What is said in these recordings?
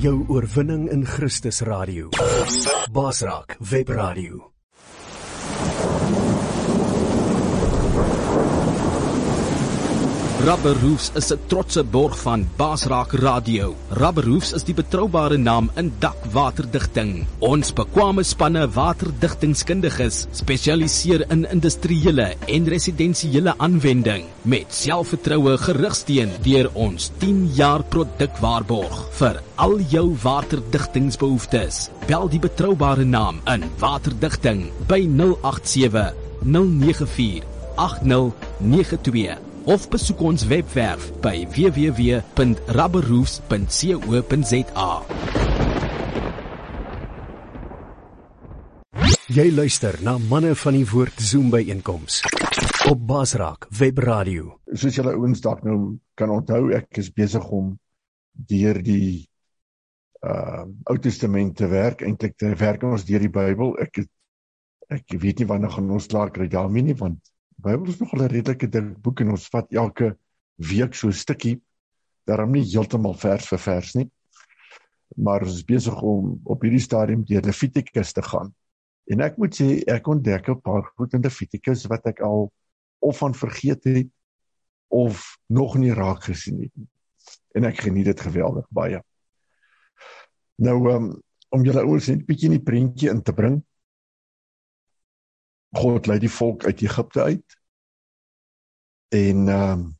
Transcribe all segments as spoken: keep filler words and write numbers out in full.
Jou oorwinning in Christus Radio. Basraak Webradio. Rubber Roofs is 'n trotse borg van Basraak Radio. Rubber Roofs is die betroubare naam in dakwaterdigting. Ons bekwame spanne waterdigtingskundiges spesialiseer in industriële en residensiële aanwending met selfvertroue gerugsteun deur ons tien jaar produkwaarborg vir al jou waterdigtingsbehoeftes. Bel die betroubare naam in waterdigting by nul agt sewe nul nege vier agt nul nege twee. Of besoek ons webwerf by w w w punt rubberroofs punt co punt za. Jy luister na Manne van die Woord Zoom byeenkoms op Basraak Webradio. Soos julle ouens dalk nou kan onthou, ek is besig om deur die uh, Ou Testament te werk. Eintlik te werk ons deur die Bybel. Ek ek weet nie wanneer gaan ons klaar kry daarmee nie, want die Bybel is nogal 'n redelike dik boek en ons vat elke week so 'n stukkie, daarom nie heeltemal vers vir vers nie, maar ons is besig om op hierdie stadium deur Levitikus te gaan. En ek moet sê, ek ontdek 'n paar goed in Levitikus wat ek al of van vergeet het, of nog nie raak gesien het nie. En ek geniet dit geweldig baie. Nou, um, om julle ouens net 'n bietjie in die prentjie in te bring, God lei die volk uit Egipte uit, en um,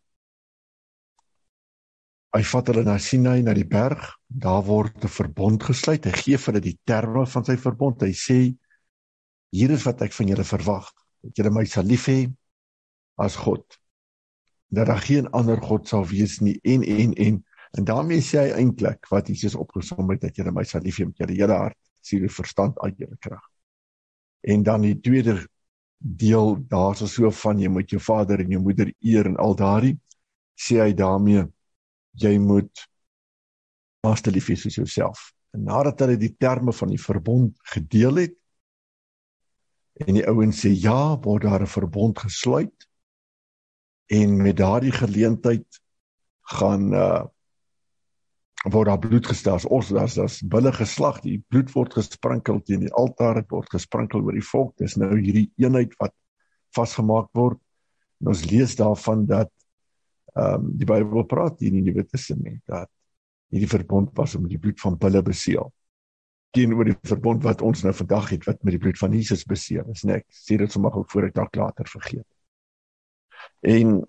hy vat hulle na Sinai, na die berg, daar word 'n verbond gesluit, hy gee vir hulle die terme van sy verbond, hy sê, hier is wat ek van julle verwag, dat julle my sal lief hê as God, dat daar geen ander God sal wees nie, en, en, en, en daarmee sê hy eintlik, wat Jesus opgesom het, dat julle my sal lief hê met julle hele hart, siel, verstand, al julle krag. En dan die tweede deel, daar is so van, jy moet jou vader en jou moeder eer en al daardie, sê hy daarmee, jy moet naaste lief hê soos jouself. En nadat hulle die terme van die verbond gedeel het, en die ouens sê, ja, word daar 'n verbond gesluit, en met daardie geleentheid gaan, uh, word daar bloed gestel, as daar's daar's bulle geslag, die bloed word gesprinkel teen die altaar, dit word gesprinkel oor die volk, dis nou hierdie eenheid wat vasgemaak word, en ons lees daarvan dat um, die Bybel praat hier in die Nuwe Testament, dat hierdie verbond was om die bloed van bulle beseël, teenoor die verbond wat ons nou vandag het, wat met die bloed van Jesus beseël is, nee, ek sê dit sommer ook voor ek dalk later vergeet. En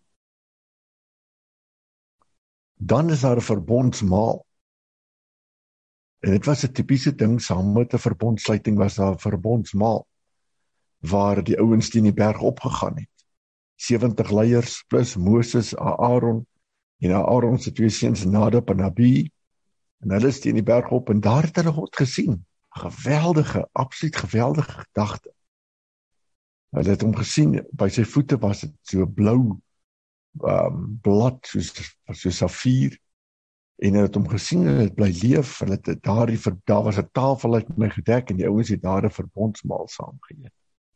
dan is daar 'n verbondsmaal. En dit was 'n tipiese ding, saam met 'n verbondsluiting was daar 'n verbondsmaal, waar die ouens teen die berg opgegaan het. sewentig leiers, plus Moses, Aaron, en Aaron se twee seuns Nadab en Abihu, en hulle is teen die berg op, en daar het hulle God gesien. Geweldige, absoluut geweldige gedagte. Hulle het hom gesien, by sy voete was dit so blou, Um, blad, soos, soos safier, en hulle het hom gesien, en het bly leef, hulle het daar, die, daar was 'n tafel uit my gedek, en die ouens het daar 'n verbondsmaal saam geëet.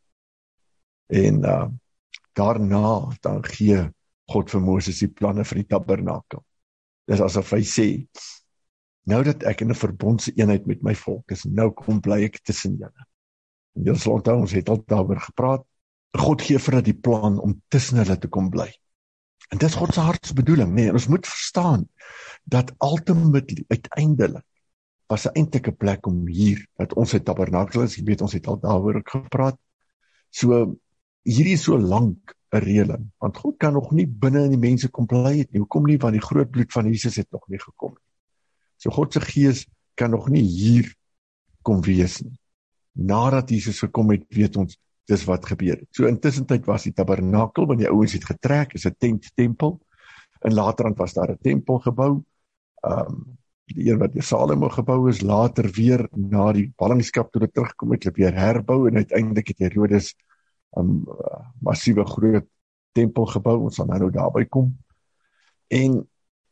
En uh, daarna, dan gee God vir Moses die planne vir die tabernakel. Dis asof hy sê, nou dat ek in 'n verbondse eenheid met my volk is, nou kom bly ek tussen julle. En julle sal onthou, ons het al daaroor gepraat, God gee vir hulle die plan om tussen hulle te kom bly. En dit is God se hartsbedoeling, nee, en ons moet verstaan, dat ultimately, uiteindelik, was 'n eintlike plek om hier, dat ons het tabernakel is, jy weet, ons het al daaroor ook gepraat, so, hierdie is so lank 'n reëling, want God kan nog nie binne in die mense kom bly het nie, hoekom nie, want die groot bloed van Jesus het nog nie gekom nie. So God se gees kan nog nie hier kom wees nie. Nadat Jesus gekom het, weet ons, dis wat gebeur het. So intussen tyd was die tabernakel, want die ouens het getrek, is 'n tent tempel, en laterand was daar 'n tempel gebou, um, die een wat die Salomo gebou is, later weer na die ballingskap toe dit terugkom het, het weer herbou, en uiteindelik het Herodes 'n um, massiewe groot tempel gebou, ons sal nou, nou daarby kom, en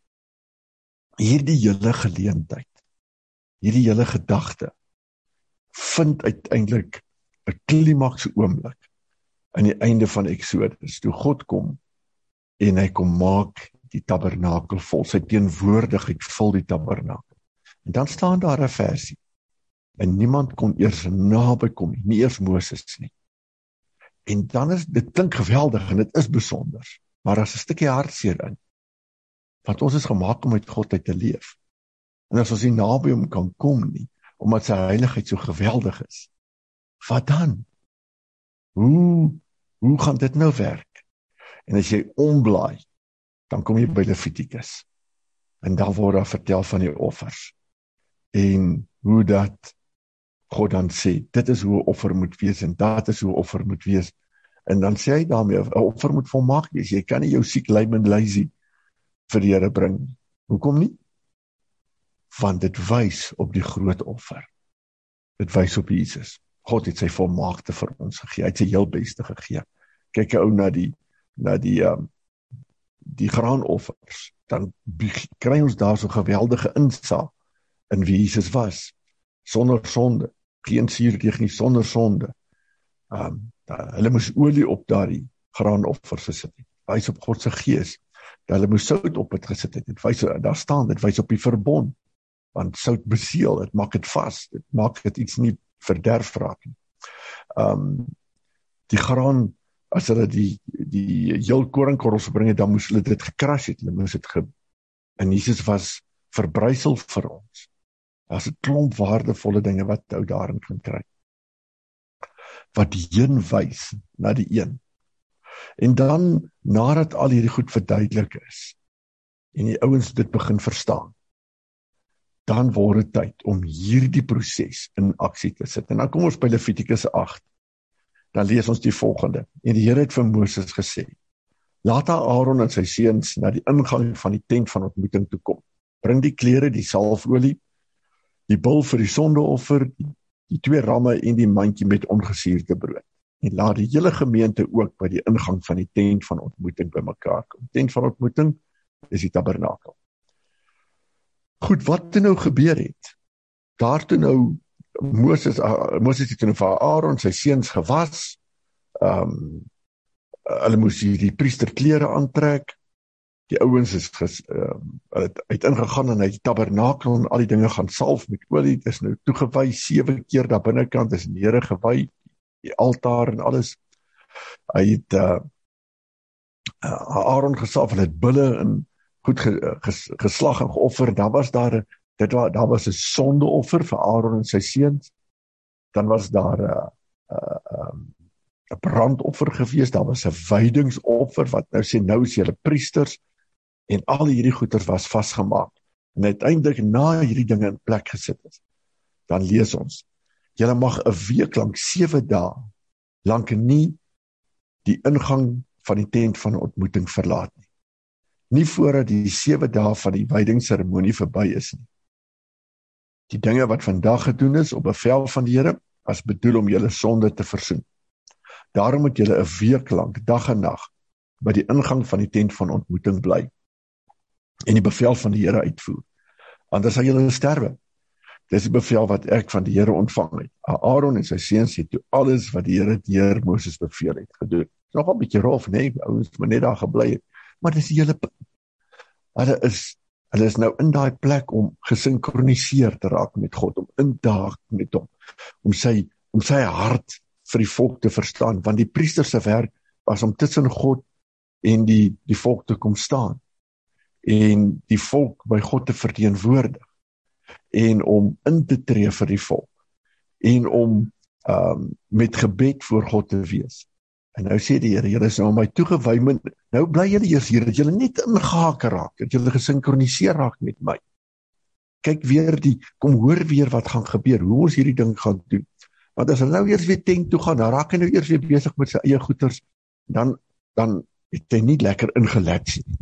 hierdie hele geleentheid, hierdie hele gedagte, vind uiteindelik 'n klimakse oomblik aan die einde van Exodus, toe God kom, en hy kom maak die tabernakel vol, sy teenwoordigheid vul die tabernakel. En dan staan daar 'n versie. En niemand kon eers naby kom nie, nie eers Moses nie. En dan is, dit klink geweldig en dit is besonder, maar daar is 'n stukkie hartseer in. Want ons is gemaak om met God uit te leef. En as ons nie naby hom kan kom nie, omdat sy heiligheid so geweldig is, wat dan? Hoe, hoe gaan dit nou werk? En as jy omblaai, dan kom jy by Levitikus. En dan word daar vertel van die offers. En hoe dat God dan sê, dit is hoe 'n offer moet wees, en dat is hoe 'n offer moet wees. En dan sê hy daarmee, 'n offer moet volmaak wees. Jy kan nie jou siek, lame en lazy vir die Here bring. Hoekom nie? Want dit wys op die groot offer. Dit wys op Jesus. God het sy volmaakte vir ons gegee. Hy het sy heel beste gegee. Kyk ou na die na die um, die graanoffers, dan kry ons daar so geweldige insaag in wie Jesus was. Sonder sonde, geen suurdeeg nie, sonder sonde. Um, da, hulle moes olie op daardie graanoffers gesit het. Wys op God se gees. Hulle moes sout op het gesit het. Dit wys, daar staan, dit wys op die verbond. Want sout beseël, dit maak dit vas. Dit maak dit iets nie verderf raak nie. Um, die graan, as hulle die die heel koringkorrels bring het, dan moes hulle dit gekras het. Hulle moes dit ge... En Jesus was verbrysel vir ons. Daar's 'n klomp waardevolle dinge wat ou daarin kan kry. Wat heen wys na die een. En dan, nadat al hierdie goed verduidelik is, en die ouens dit begin verstaan, dan word dit tyd om hierdie proses in aksie te sit. En dan kom ons by Levitikus agt. Dan lees ons die volgende. En die Here het vir Moses gesê, laat Aaron en sy seuns na die ingang van die tent van ontmoeting toe kom. Bring die klere, die salfolie, die bul vir die sondeoffer, die, die twee ramme en die mandjie met ongesuurde brood. En laat die hele gemeente ook by die ingang van die tent van ontmoeting bymekaar kom. Tent van ontmoeting is die tabernakel. Goed, wat toe nou gebeur het? Daar toe nou Moses, uh, Moses het toe nou vir Aaron sy seuns gewas. Um, hulle moes die, die priesterklere aantrek. Die ouens is ges, uh, het, het ingegaan en hy die tabernakel en al die dinge gaan salf met olie. Dit is nou toegewy sewe keer daar binnekant, is die Here gewy, die altaar en alles. Hy het uh, uh, Aaron gesalf, hulle het bulle en goed ges, geslag en geoffer. Daar was daar, dit was, daar was 'n sondeoffer vir Aaron en sy seuns. Dan was daar 'n uh, uh, um, 'n brandoffer gewees, daar was 'n wydingsoffer wat nou sê nou is julle priesters en al hierdie goeders was vasgemaak. En uiteindelik na hierdie dinge in plek gesit is, dan lees ons, julle mag 'n week lank sewe dae lank nie die ingang van die tent van ontmoeting verlaat nie. Nie voordat die sewe dae van die wydingsseremonie verby is nie. Die dinge wat vandag gedoen is op bevel van die Here, was bedoel om julle sonde te versoen. Daarom moet julle 'n week lank, dag en nag, by die ingang van die tent van ontmoeting bly en die bevel van die Here uitvoer. Anders sal julle sterwe. Dis die bevel wat ek van die Here ontvang het. Aaron en sy seuns het toe alles wat die Here deur Moses beveel het gedoen. Dit is nogal 'n bietjie rof, nee, ouens, maar net daar gebly het. Maar dis die hele hulle is hulle is nou in daai plek om gesinkroniseer te raak met God, om in daag met hom, om sy om sy hart vir die volk te verstaan, want die priester se werk was om tussen God en die die volk te kom staan en die volk by God te verteenwoordig en om in te tree vir die volk en om um, met gebed voor God te wees. En nou sê die Here, julle is nou my toegewy, nou bly julle eers hier, dat julle net ingehaker raak, dat julle gesinkroniseer raak met my. Kyk weer die, kom hoor weer wat gaan gebeur, hoe ons hierdie ding gaan doen. Want as hy nou eers weer tent toe gaan, dan raak hy nou eers weer besig met sy eie goeders, dan, dan het hy nie lekker ingelets nie.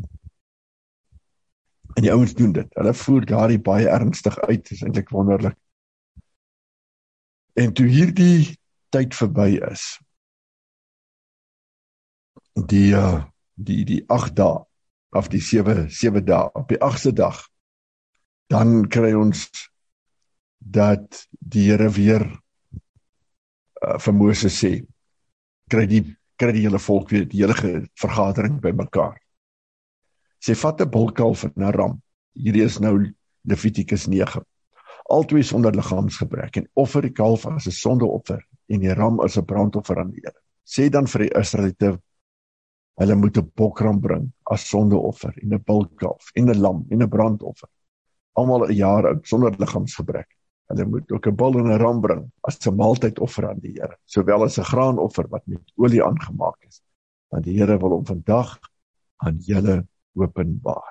En die ouens doen dit, hulle voer daardie baie ernstig uit, is eintlik wonderlik. En toe hierdie tyd verby is, die, uh, die, die acht dae, of die sewe, sewe dae, op die agste dag, dan kry ons dat die Here weer uh, vir Moses sê, kry die, kry die hele volk weer, die hele vergadering by mekaar. Sê, vat 'n bulkalf en 'n ram, hierdie is nou Levitikus nege, Altwee sonder liggaamsgebrek, en offer die kalf as 'n sondeoffer en die ram as 'n brandoffer aan die Here. Sê dan vir die Israeliete, hulle moet 'n bokram bring as sondeoffer en 'n bultkalf en 'n lam en 'n brandoffer. Almal 'n jaar oud sonder liggaamsgebrek. Hulle moet ook 'n bul en 'n ram bring as 'n maaltydoffer aan die Here, sowel as 'n graanoffer wat met olie aangemaak is. Want die Here wil hom vandag aan julle openbaar.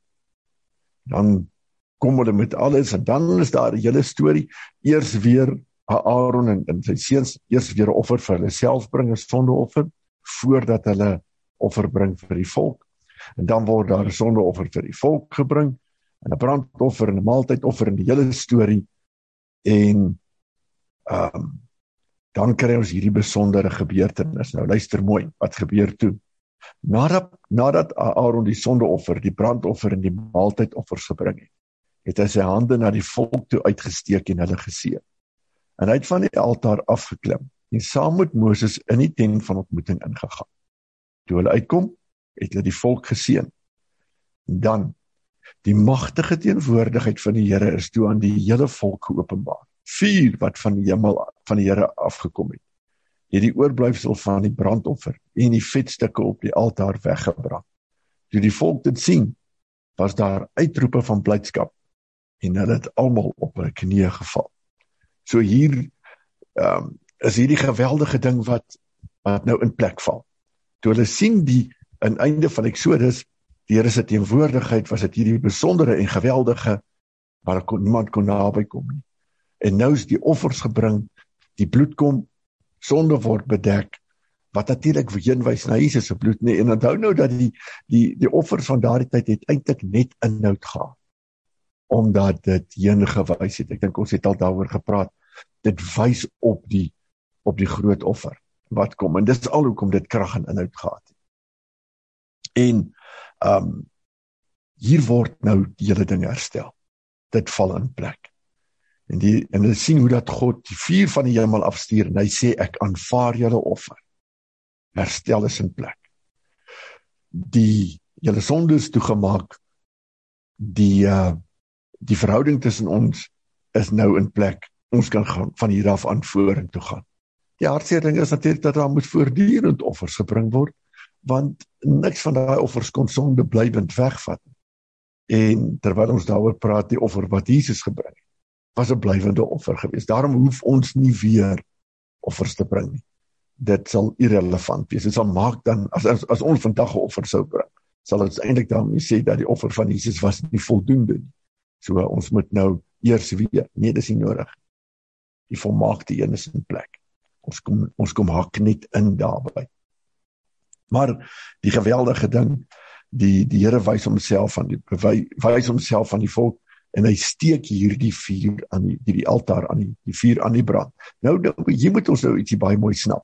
Dan kom hulle met alles, en dan is daar 'n hele storie, eers weer Aaron en, en sy seuns, eers weer 'n offer vir hulle self bring, 'n sondeoffer, voordat hulle offer bring vir die volk, en dan word daar 'n sondeoffer vir die volk gebring, en 'n brandoffer en 'n maaltydoffer in die hele storie, en um, dan kry ons hierdie besondere gebeurtenis. Nou luister mooi, wat gebeur toe? Nadat, nadat Aaron die sondeoffer, die brandoffer en die maaltydoffers gebring het, het hy sy hande na die volk toe uitgesteek en hulle geseën. En hy het van die altaar afgeklim en saam met Moses in die tent van ontmoeting ingegaan. Toe hulle uitkom, het hulle die volk geseën. Dan, die magtige teenwoordigheid van die Here is toe aan die hele volk geopenbaar. Vuur wat van die hemel van die Here afgekom het, het die oorblyfsel van die brandoffer en die vetstukke op die altaar weggebrand. Toe die volk dit sien, was daar uitroepe van blydskap, en hulle het almal op hulle knieë geval. So hier um, is hierdie geweldige ding wat, wat nou in plek val. Toe hulle sien die, aan einde van Exodus, die Here se teenwoordigheid, was dit hierdie besondere en geweldige, waar kon, niemand kon naby kom nie. En nou is die offers gebring, die bloed kom, sonde word bedek, wat natuurlik heenwys na Jesus se bloed nie. En onthou nou dat die, die, die offers van daardie tyd het eintlik net inhoud gehad, omdat dit heen gewys het. Ek dink ons het al daaroor gepraat. Dit wys op die, op die groot offer wat kom. En dis al hoekom dit krag en inhoud gehad het. En um, hier word nou die hele ding herstel. Dit val in plek. En, die, en hulle sien hoe dat God die vuur van die hemel afstuur, en hy sê, ek aanvaar julle offer. Herstel is in plek. Die julle sonde is toegemaak, die, uh, die verhouding tussen ons is nou in plek. Ons kan gaan, van hier af aan vorentoe gaan. Die hartseer ding is natuurlik dat daar moet voortdurend offers gebring word, want niks van daai offers kon sonde blywend wegvat. En terwyl ons daaroor praat, die offer wat Jesus gebring het, was 'n blywende offer geweest. Daarom hoef ons nie weer offers te bring nie. Dit sal irrelevant wees. Dit sal maak dan, as, as, as ons vandag 'n offer sou bring, sal ons eintlik daarmee sê dat die offer van Jesus was nie voldoende nie. So ons moet nou eers weer, nee, dis nie nodig. Die volmaakte een is in plek. Ons kom, ons kom hak net in daarby. Maar die geweldige ding, die, die Here wys homself aan die, wys homself aan die volk, en hy steek hier die vuur aan die, die, die altaar aan die, die vuur aan die brand. Nou, nou, hier moet ons nou ietsie baie mooi snap.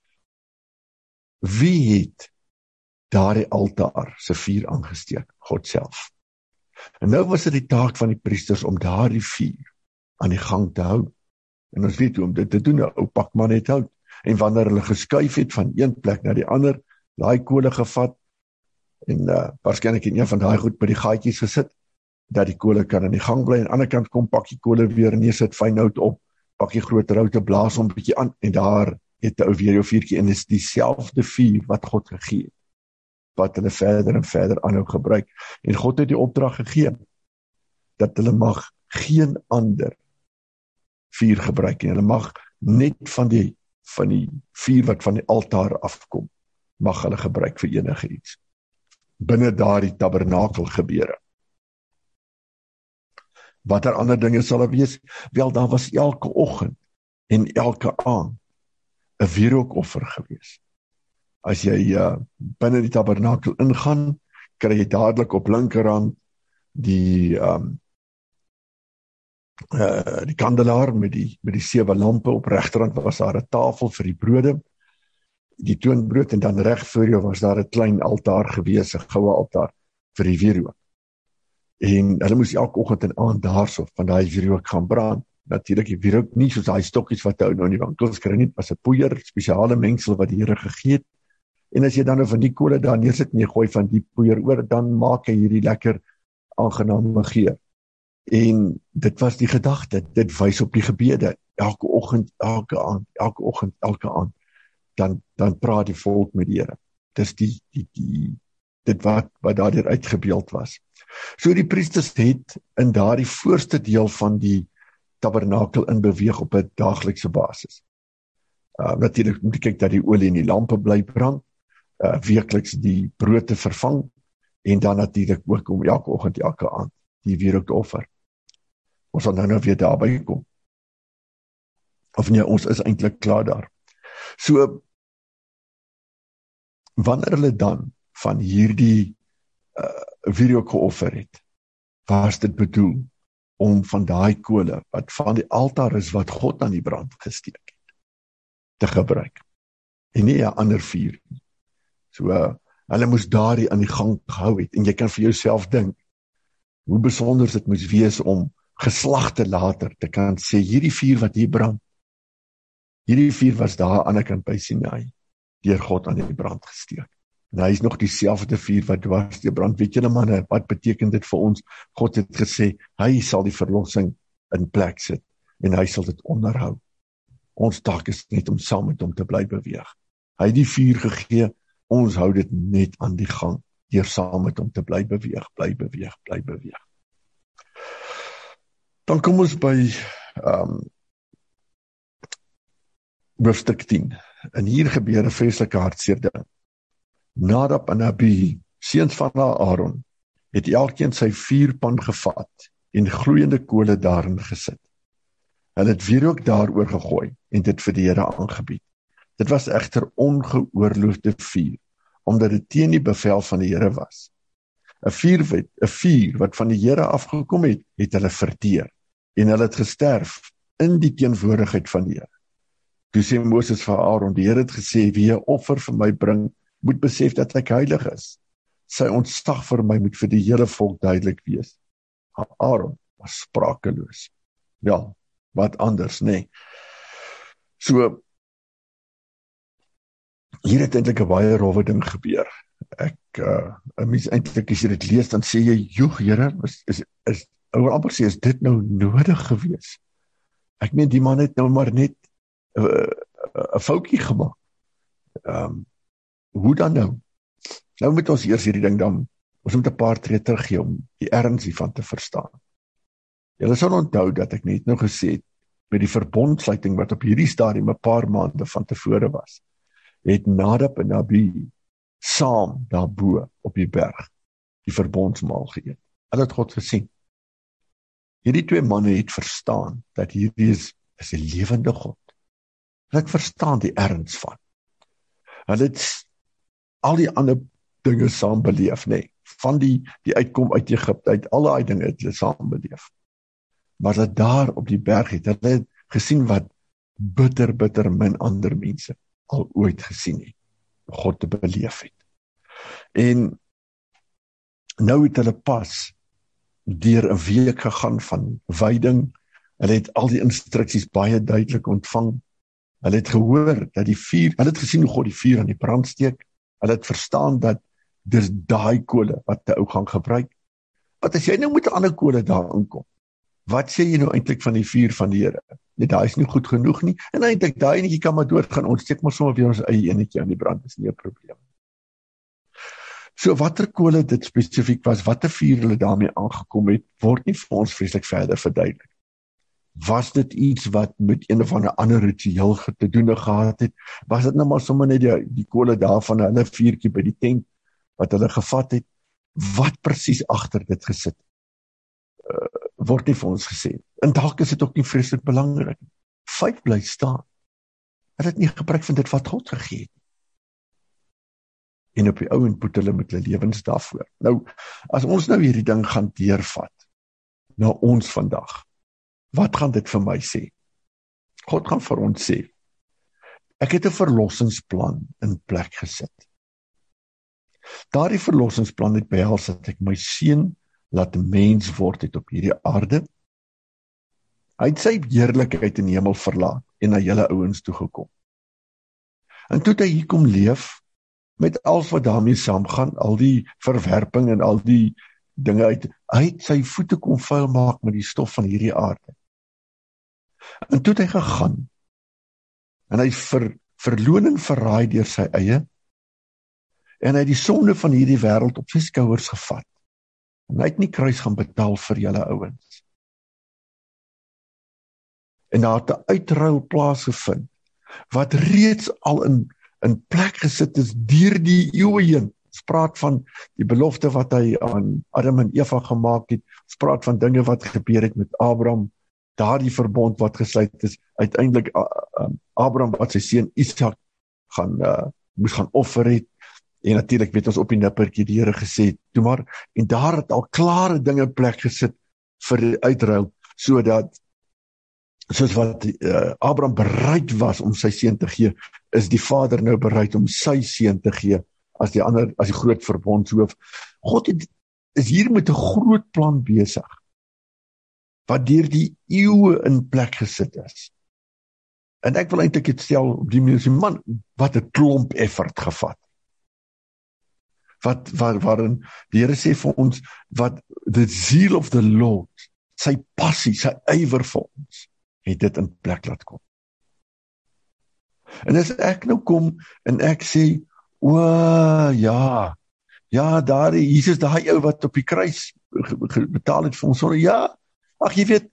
Wie het daardie altaar se vuur aangesteek? God self. En nou was dit die taak van die priesters om daardie vuur aan die gang te hou. En ons weet hoe om dit te doen, 'n ou pak maar net hout. En wanneer hulle geskuif het van een plek na die ander, daai kole gevat, en uh, waarskynlik in een van daai goed by die gaatjies gesit, dat die kole kan in die gang bly, en aan die ander kant kom pak die kole weer neersit, fyn hout op, pak die groot houte, blaas hom 'n bietjie aan, en daar het ou weer jou vuurtjie, en dis dieselfde vuur wat God gegee het, wat hulle verder en verder aanhou gebruik. En God het die opdrag gegee, dat hulle mag geen ander vuur gebruik, en hulle mag net van die, van die vuur wat van die altaar afkom, mag hulle gebruik vir enige iets. Binne daardie tabernakel gebeure. Wat er ander dinge sal er wees? Wel, daar was elke oggend en elke aand 'n wierookoffer gewees. As jy uh, binne die tabernakel ingaan, kry jy dadelik op linkerhand die um, uh, die kandelaar met die, met die sewe lampe, op regterhand was daar 'n tafel vir die brode, die toonbrood, en dan reg voor jou was daar 'n klein altaar gewees, 'n goue altaar vir die wierook. En hulle moes elke oggend en aand daarso van daai wierook gaan brand. Natuurlik die wierook nie soos daai stokkies wat hou nou in die winkels kry nie, was 'n poeier, spesiale mengsel wat die Here gegee het. En as jy dan nou van die kole daar neersit en jy gooi van die poeier oor, dan maak hy hierdie lekker aangename geur. En dit was die gedagte, dit wys op die gebede, elke oggend, elke aand, elke oggend, elke aand, dan, dan praat die volk met die Here. Dis die, die, die, dit wat, wat daardeur uitgebeeld was. So die priesters het in daardie voorste deel van die tabernakel in beweeg op 'n daaglikse basis. Uh, natuurlik moet ek kyk dat die olie in die lampe bly brand, uh, weekliks die brood te vervang, en dan natuurlik ook om elke oggend, elke aand, die wierook te offer. Ons sal nou nou weer daarby kom. Of nee, ons is eintlik klaar daar. So, wanneer hulle dan van hierdie uh, wierook geoffer het, was dit bedoel om van daai kole, wat van die altaar is, wat God aan die brand gesteek het, te gebruik. En nie 'n ander vuur nie. So, uh, hulle moes daardie aan die gang gehou het, en jy kan vir jouself dink, hoe besonder dit moes wees om geslagte later te kan sê, hierdie vuur wat hier brand, hierdie vuur was daar aan die kant by Sinai, deur God aan die brand gesteek. En hy is nog dieselfde vuur wat dwars deur brand. Weet julle manne, wat beteken dit vir ons? God het gesê, hy sal die verlossing in plek sit, en hy sal dit onderhou. Ons taak is net om saam met hom te bly beweeg. Hy het die vuur gegee, ons hou dit net aan die gang, deur saam met hom te bly beweeg, bly beweeg, bly beweeg. Dan kom ons by um, hoofstuk tien. En hier gebeur 'n vreeslike hartseer ding. Nadab en Abihu, seuns van Aaron, het elkeen sy vuurpan gevat en gloeiende kole daarin gesit. Hulle het wierook daaroor gegooi en dit vir die Here aangebied. Dit was egter ongeoorloofde vuur, omdat dit teen die bevel van die Here was. 'n vuur, 'n vuur wat van die Here afgekom het, het hulle verteer, en hulle het gesterf in die teenwoordigheid van die Here. Toe sê Moses vir Aaron, die Here het gesê, wie 'n offer vir my bring, moet besef dat ek heilig is. Sy ontsag vir my moet vir die hele volk duidelik wees. Aaron was sprakeloos. Ja, wat anders, nê? Nee. So, hier het eintlik 'n baie rowwe ding gebeur. Ek, uh, 'n mens eintlik, as jy dit lees, dan sê jy, joh, Here, is, is, is, ek wil amper sê, is dit nou nodig gewees? Ek meen, die man het nou maar net 'n uh, uh, foutjie gemaak. Um, hoe dan nou? Nou moet ons eers hierdie ding dan, ons moet 'n paar tree teruggee om die erns hiervan te verstaan. Julle sal onthou dat ek net nou gesê het, met die verbondsluiting wat op hierdie stadium 'n paar maande van tevore was, het Nadab en Abihu saam daarbo op die berg die verbondsmaal geëet. Hulle het God gesien. Hierdie twee manne het verstaan dat hierdie is, is 'n lewende God. Hulle het verstaan die erns van. Hulle het al die ander dinge saam beleef, nee, van die, die uitkom uit Egipte, uit alle daai dinge het hulle saam beleef. Maar hulle daar op die berg het, hulle het gesien wat bitter, bitter min ander mense al ooit gesien het, God te beleef het. En nou het hulle pas deur 'n week gegaan van wyding, hulle het al die instruksies baie duidelik ontvang, hulle het gehoor dat die vuur, hulle het gesien hoe God die vuur aan die brand steek, hulle het verstaan dat dis daai kole wat die ou gaan gebruik. Wat as jy nou met 'n ander kole daar inkom? Wat sê jy nou eintlik van die vuur van die Here? Nee, daai is nie goed genoeg nie, en eintlik daai enetjie kan maar doodgaan, ons steek maar sommer weer ons eie enetjie aan die brand, is nie 'n probleem. So watter kole dit spesifiek was, watter vuur hulle daarmee aangekom het, word nie vir ons vreeslik verder verduidelik. Was dit iets wat met een of ander ander ritueel te doen gehad het? Was dit nou maar sommer net die, die kole daar van hulle vuurtjie by die tent, wat hulle gevat het? Wat presies agter dit gesit? Uh, word nie vir ons gesê. En dalk is dit ook nie vreeslik belangrik. Feit bly staan. Hulle het nie gebruik van dit wat God gegee het. En op die ou en poet hulle met hulle lewens daarvoor. Nou, as ons nou hierdie ding gaan deurvat, na ons vandag, wat gaan dit vir my sê? God gaan vir ons sê, ek het 'n verlossingsplan in plek gesit. Daardie verlossingsplan het behels dat ek my seun laat mens word het op hierdie aarde. Hy het sy heerlikheid in die hemel verlaat en na julle ouens toegekom. En toe het hy hier kom leef, met alles wat daarmee saamgaan, al die verwerping en al die dinge uit, Hy het sy voete kon vuil maak met die stof van hierdie aarde. En toe het hy gegaan, en hy ver, verloning verraai deur sy eie, en hy het die sonde van hierdie wêreld op sy skouers gevat. En hy het nie kruis gaan betaal vir julle ouens. En daar het 'n uitruil plaasgevind, wat reeds al in, in plek gesit is deur die eeue heen. Ons praat van die belofte wat hy aan Adam en Eva gemaak het, ons praat van dinge wat gebeur het met Abraham, daardie verbond wat gesluit is, uiteindelik uh, uh, Abraham wat sy seun Isak gaan, uh, moes gaan offer het, en natuurlik weet ons op die nippertjie die Here gesê, toe maar, en daar het al klare dinge plek gesit vir die uitruil, sodat, soos wat uh, Abraham bereid was om sy seun te gee, is die Vader nou bereid om sy seun te gee, as die ander, as die groot verbondshoof. God het, is hier met 'n groot plan besig, wat deur die eeue in plek gesit is. En ek wil eintlik dit stel op die manier, man, wat 'n klomp effort gevat. Wat, waar, waarin die Here sê vir ons, wat the zeal of the Lord, sy passie, sy ywer vir ons, het dit in plek laat kom. En as ek nou kom, en ek sê, o, ja, ja, daar, Jesus, daai ou wat op die kruis betaal het vir ons sonde, ja, ag, jy weet,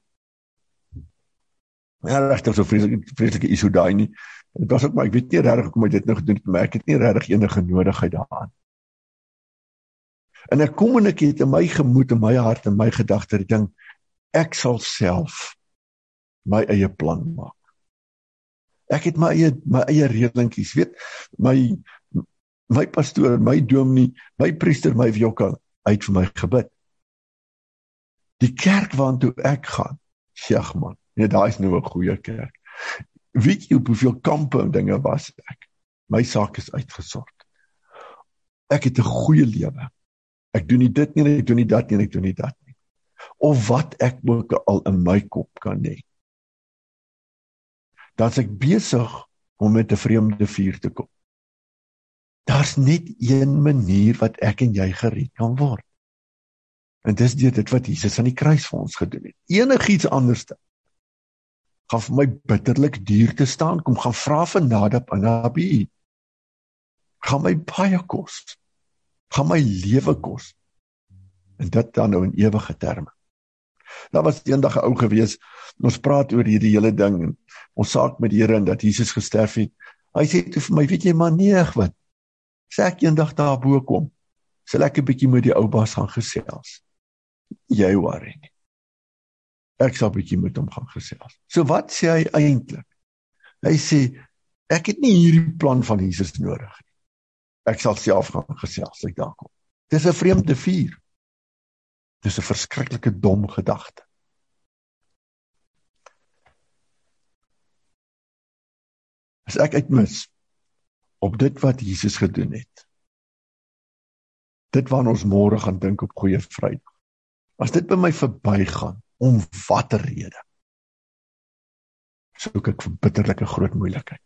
ja, regtig so vreeslike, vreeslike isu daai nie, dit was ook maar, ek weet nie regtig hoekom hy dit nou gedoen het, maar ek het nie regtig enige nodigheid daaraan. En ek kom en ek het in my gemoed, in my hart, in my gedagte, die ding, ek sal self my eie plan maak. Ek het my eie, my eie redelingkies, weet, my, my pastoor, my dominee, my priester, my wioka, uit vir my gebid. Die kerk waartoe ek gaan, sjag man, nee, daar is nou 'n goeie kerk. Weet jy op hoeveel kampe en dinge was ek? My saak is uitgesort. Ek het 'n goeie lewe. Ek doen nie dit nie, ek doen nie dat nie, ek doen nie dat nie. Of wat ek ook al in my kop kan hê. Dan is ek besig om met 'n vreemde vuur te kom. Daar's net een manier wat ek en jy gered kan word. En dis deur dit wat Jesus aan die kruis vir ons gedoen het. Enigiets anders gaan vir my bitterlik duur te staan, kom gaan vra vir Nadab en Abihu. Gaan my baie kos. Gaan my lewe kos. En dit dan nou in ewige terme. Daar was eendag 'n ou gewees, ons praat oor hierdie hele ding, en ons saak met die Here en dat Jesus gesterf het. Hy sê toe vir my, weet jy maar nee, wat? Sê ek eendag daarbo kom, sal ek 'n bietjie met die ou baas gaan gesels. Jy worry nie. Ek sal 'n bietjie met hom gaan gesels. So wat sê hy eintlik? Hy sê, ek het nie hierdie plan van Jesus nodig nie. Ek sal self gaan gesels, ek daar kom. Dis 'n vreemde vuur. Dis 'n verskriklike dom gedagte. As ek uitmis op dit wat Jesus gedoen het, dit waarna ons môre gaan dink op Goeie Vrydag, as dit by my verbygaan, om watter rede, soek ek vir bitterlike groot moeilikheid.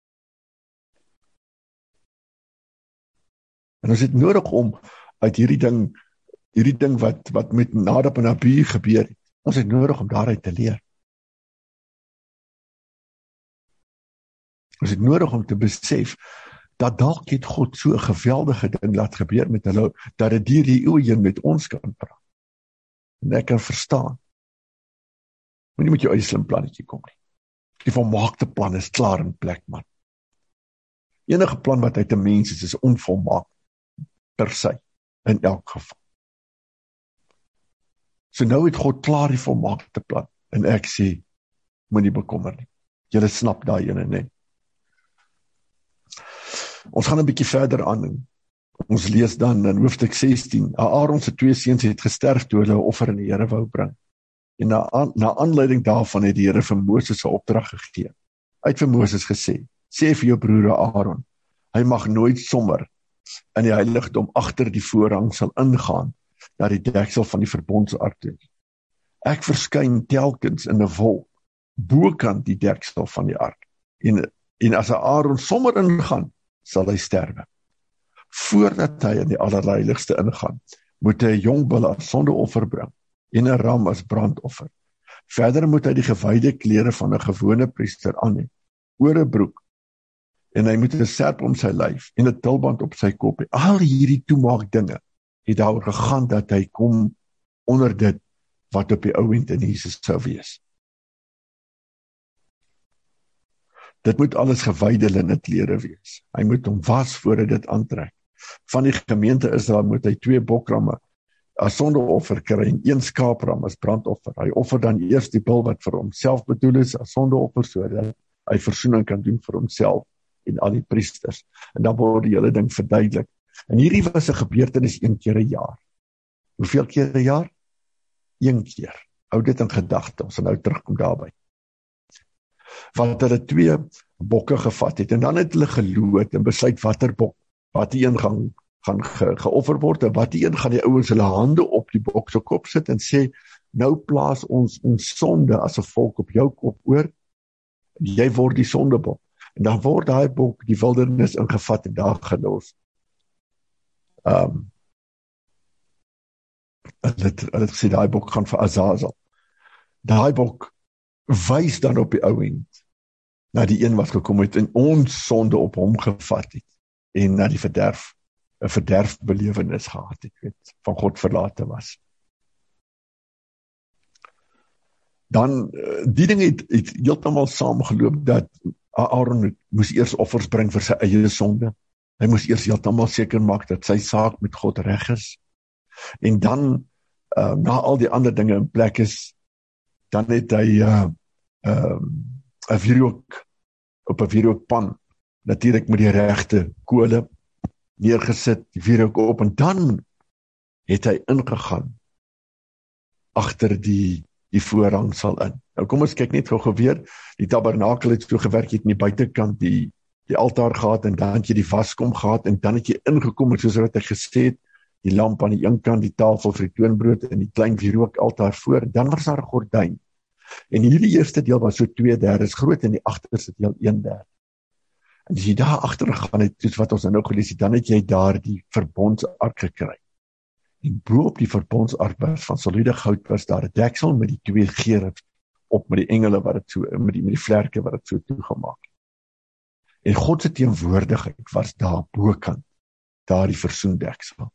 En ons het nodig om uit hierdie ding, hierdie ding wat, wat met Nadab en Abihu gebeur het, ons het nodig om daaruit te leer. Ons het nodig om te besef, dat dalk het God so 'n geweldige ding laat gebeur met hulle, dat dit deur die eeue heen met ons kan praat. En ek kan verstaan. Moet nie met jou eie slim plannetjie kom nie. Die volmaakte plan is klaar in plek, man. Enige plan wat uit 'n mens is, is onvolmaak per se, in elk geval. So nou het God klaar die volmaakte plan, en ek sê, moenie bekommer nie. Julle snap daai ene, nee. Ons gaan 'n bietjie verder aan, en ons lees dan in hoofstuk sestien, Aaron se twee seuns het gesterf toe hulle 'n offer aan die Here wou bring. En na, aan, na aanleiding daarvan het die Here vir Moses 'n opdrag gegee. Hy het vir Moses gesê, sê vir jou broer Aaron, hy mag nooit sommer in die heiligdom agter die voorhang sal ingaan, na die deksel van die verbondsark toe. Ek verskyn telkens in 'n wolk, bokant die deksel van die ark, en, en as Aaron sommer ingaan, sal hy sterwe. Voordat hy in die allerheiligste ingaan, moet hy 'n jong bul as sondeoffer bring en 'n ram as brandoffer. Verder moet hy die gewyde klere van 'n gewone priester aan hê, oor 'n broek, en hy moet 'n serp om sy lyf en 'n tulband op sy kop hê. Al hierdie toemaak dinge het daaroor gegaan dat hy kom onder dit wat op die ou end in Jesus sou wees. Dit moet alles gewyde linne klere wees. Hy moet hom was voor hy dit aantrek. Van die gemeente Israel moet hy twee bokramme as sondeoffer kry en een skaapram as brandoffer. Hy offer dan eers die bul wat vir homself bedoel is as sondeoffer, sodat hy versoening kan doen vir homself en al die priesters. En dan word die hele ding verduidelik. En hierdie was 'n gebeurtenis een keer 'n jaar. Hoeveel keer 'n jaar? Een keer. Hou dit in gedagte, ons sal nou terugkom daarby. Want hulle twee bokke gevat het, en dan het hulle geloot en besluit watter bok, wat die een gaan, gaan ge, geoffer word, en wat die een gaan die ouens hulle hande op die bok se kop sit en sê, nou plaas ons ons sonde as 'n volk op jou kop oor, jy word die sondebok. En dan word daai bok die wildernis ingevat en daar gelos. Um, hulle het, hulle het gesê, daai bok gaan vir Azazel. Daai bok wys dan op die ou end na die een wat gekom het en ons sonde op hom gevat het en na die verderf, 'n verderfbelewenis gehad het, weet, van God verlate was. Dan, die ding het, het heeltemal saamgeloop dat Aaron moes eers offers bring vir sy eie sonde. Hy moes eers heeltemal seker maak dat sy saak met God reg is. En dan, uh, na al die ander dinge in plek is, dan het hy 'n uh, uh, 'n wierook op 'n wierookpan, natuurlik met die regte kole neergesit, die wierook op, en dan het hy ingegaan agter die die voorhangsel in. Nou kom ons kyk net gou weer, die tabernakel het so gewerk, het in die buitekant die die altaar gehad, en dan het jy die waskom gehad, en dan het jy ingekom, soos wat ek gesê het, die lamp aan die een kant, die tafel vir die toonbrood, en die klein wierookaltaar voor, en dan was daar 'n gordyn. En hierdie eerste deel was so twee derdes groot, en die agterste deel een derde. En as jy daar agter gaan het, soos wat ons nou gelees het, dan het jy daar die verbondsark gekry. En bo op die verbondsark was van soliede goud, was daar 'n deksel met die twee gerubs op, met die engele wat dit so, met die, met die vlerke wat dit so toegemaak het. En God se teenwoordigheid was daar bokant, daar die versoendeksel.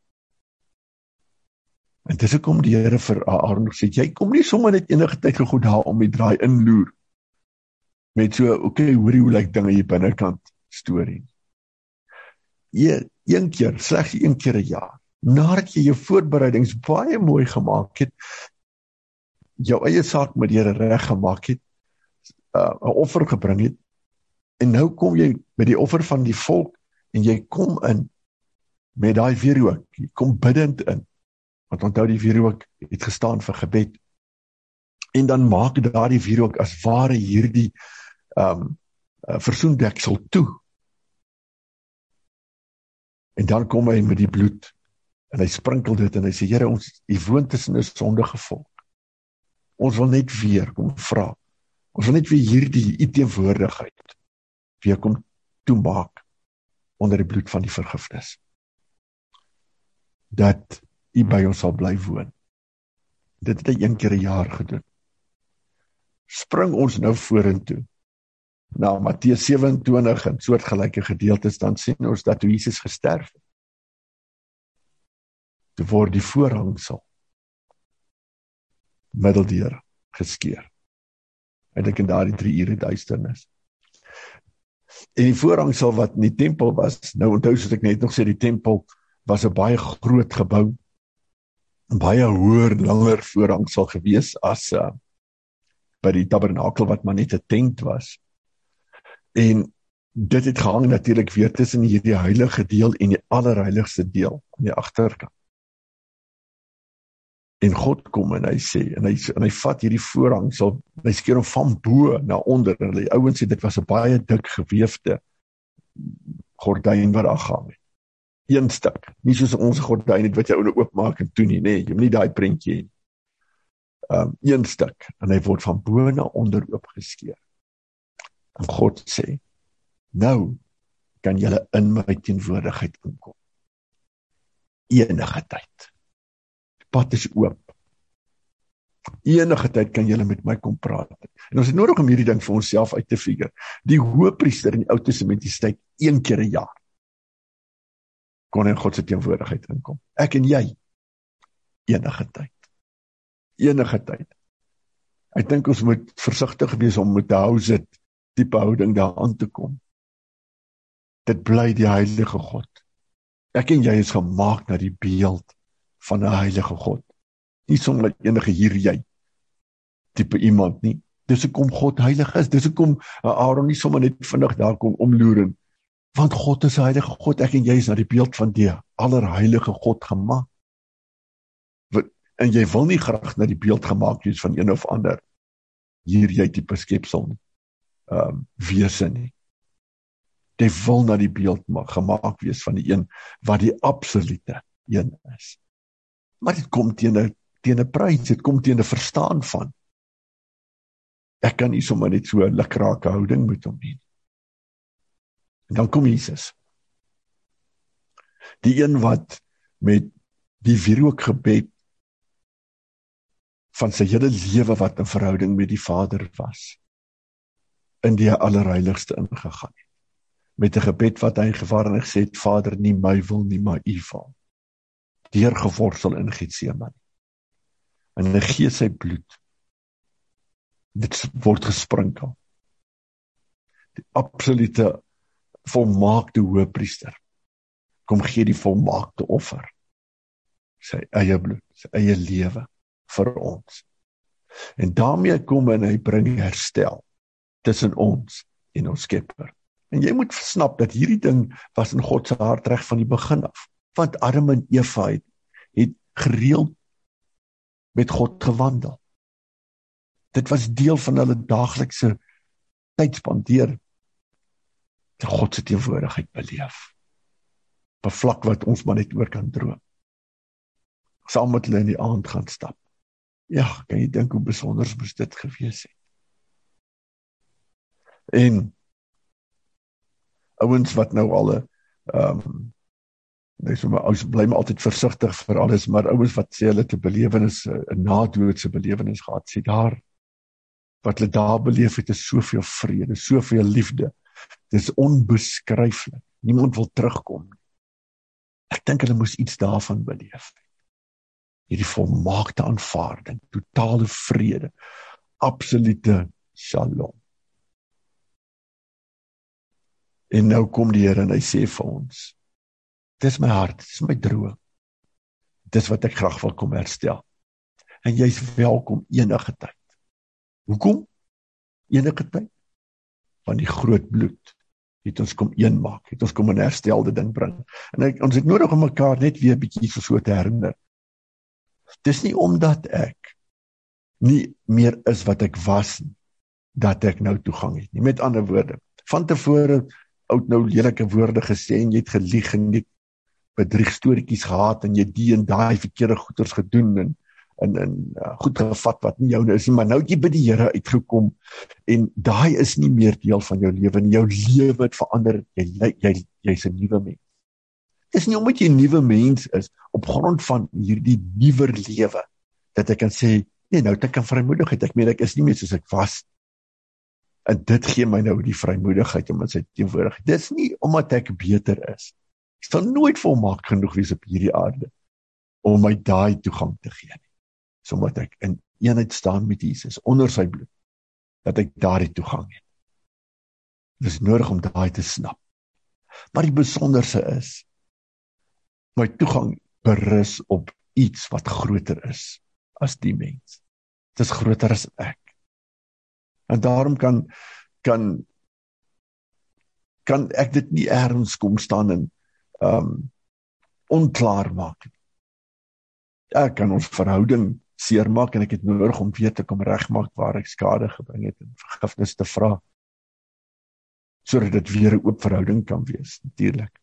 En dis hoekom die Here vir Aaron gesê, jy kom nie sommer net enige tyd gegoed daar om die draai inloer, met so, oké, okay, hoorie hoe lyk dinge hier binnekant storie. Een, een keer, slegs een keer 'n jaar, nadat jy jou voorbereidings baie mooi gemaak het, jou eie saak met die Here reg gemaak het, 'n uh, offer gebring het, en nou kom jy met die offer van die volk, en jy kom in, met daai wierook, jy kom bidend in, want onthou die wierook het gestaan vir gebed, en dan maak daardie wierook as ware hierdie um, uh, versoendeksel toe, en dan kom hy met die bloed, en hy sprinkel dit, en hy sê, Here, ons, u woon tussen 'n sondige volk, ons wil net weer kom vra, ons wil net weer hierdie u teenwoordigheid, weer kom toemaak, onder die bloed van die vergifnis, dat u by ons sal bly woon. Dit het hy een keer 'n jaar gedoen. Spring ons nou vorentoe, na Matteus sewe-en-twintig en soortgelyke gedeeltes, dan sien ons dat toe Jesus gesterf het, toe word die voorhangsel middeldeur geskeur. Eintlik in daardie drie ure duisternis. En die voorhangsel wat in die tempel was, nou onthou soos ek net nog sê, die tempel was 'n baie groot gebou, 'n baie hoër, langer voorhangsel gewees as uh, by die tabernakel wat maar net 'n tent was. En dit het gehang natuurlik weer tussen hierdie heilige deel en die allerheiligste deel aan die agterkant. En God kom en hy sê, en hy, en hy vat hierdie voorhangsel, hy skeer hom van bo na onder, en die ouens sê, dit was 'n baie dik geweefde gordyn wat daar gehang het. Een stuk, nie soos ons gordyn het wat jy ouene oopmaak en toe nie, nee, jy moet nie daai prentjie hê. Um, een stuk, en hy word van bo na onder oopgeskeer. En God sê, nou kan julle in my teenwoordigheid inkom. Enige tyd. pad is oop. Enige tyd kan julle met my kom praat. En ons het nodig om hierdie ding vir onsself uit te figure. Die hoëpriester in die Ou Testamentiese tyd, een keer 'n jaar, kon in God se teenwoordigheid inkom. Ek en jy, enige tyd. Enige tyd. Ek dink ons moet versigtig wees om met 'n hou sit tipe houding daar aan te kom. Dit bly die heilige God. Ek en jy is gemaak na die beeld van 'n heilige God. Nie sommer enige hier jy tipe iemand nie. Dis hoekom God heilig is. Dis hoekom Aaron nie sommer net vinnig daar kom omloer. Want God is 'n heilige God. Ek en jy is na die beeld van die allerheilige God gemaak. En jy wil nie graag na die beeld gemaak wees van een of ander hier jy tipe skepsel nie. Um, wese nie. Jy wil na die beeld gemaak wees van die een wat die absolute een is. Maar dit kom teen 'n teen 'n prys, dit kom teen 'n verstaan van. Ek kan nie sommer net so 'n lukrake houding met hom hê. En dan kom Jesus. Die een wat met die wierookgebed van sy hele lewe wat in verhouding met die Vader was, in die allerheiligste ingegaan het. Met 'n gebed wat hy gevaar en gesê het, Vader, nie my wil nie, maar u wil. Deurgeworstel in Getsemane. En hy gee sy bloed. Dit word gesprinkel. Die absolute volmaakte hoëpriester kom gee die volmaakte offer. Sy eie bloed, sy eie lewe vir ons. En daarmee kom en hy bring herstel tussen ons en ons Skepper. En jy moet snap dat hierdie ding was in God se hart reg van die begin af. Want Adam en Eva het, het gereeld met God gewandel. Dit was deel van hulle daaglikse tydspandeer te God se teenwoordigheid beleef. Op 'n vlak wat ons maar net oor kan droom. Saam met hulle in die aand gaan stap. Ja, kan jy dink hoe besonder moes dit gewees het. En ouens wat nou al 'n um, nee, so, ons bly maar altyd versigtig vir alles, maar ouens wat sê hulle te belewenis, 'n nadoodse belewenis gehad, sê daar, wat hulle daar beleef het, is soveel vrede, soveel liefde, dit is onbeskryflik, niemand wil terugkom. Ek dink hulle moes iets daarvan beleef. Hierdie volmaakte aanvaarding, totale vrede, absolute shalom. En nou kom die Here en hy sê vir ons, dis my hart, dis my droom, dis wat ek graag wil kom herstel. En jy is welkom enige tyd. Hoekom? Enige tyd? Van die groot bloed het ons kom een maak, het ons kom 'n herstelde ding bring. En ek, ons het nodig om mekaar net weer 'n bietjie so te herinner. Dis nie omdat ek nie meer is wat ek was, dat ek nou toegang het nie. Met ander woorde, van tevore oud nou lelike woorde gesê en jy het gelieg en jy bedriegstoriekies gehad en jy die en daai verkeerde goeders gedoen en en, en uh, goed gevat wat nie joune is nie, maar nou het jy by die Here uitgekom en daai is nie meer deel van jou lewe nie. Jou lewe het verander, jy jy jy's 'n nuwe mens. Dit is nie omdat jy 'n nuwe mens is op grond van hierdie nuwer lewe dat ek kan sê, nee, nou het ek 'n vrymoedigheid. Ek meen ek is nie meer soos ek was. En dit gee my nou die vrymoedigheid om in sy teenwoordigheid. Dit is nie omdat ek beter is. Ek sal nooit volmaak genoeg wees op hierdie aarde om my daai toegang te gee nie. So omdat ek in eenheid staan met Jesus onder sy bloed, dat ek daardie toegang het. Dit is nodig om daai te snap. Maar die besonderse is, my toegang berus op iets wat groter is as die mens. Dit is groter as ek. En daarom kan kan kan ek dit nie ergens kom staan en um, onklaar maak. Ek kan ons verhouding seermaak en ek het nodig om weer te kom regmaak waar ek skade gebring het en vergifnis te vra, sodat dit weer 'n oop verhouding kan wees, natuurlik.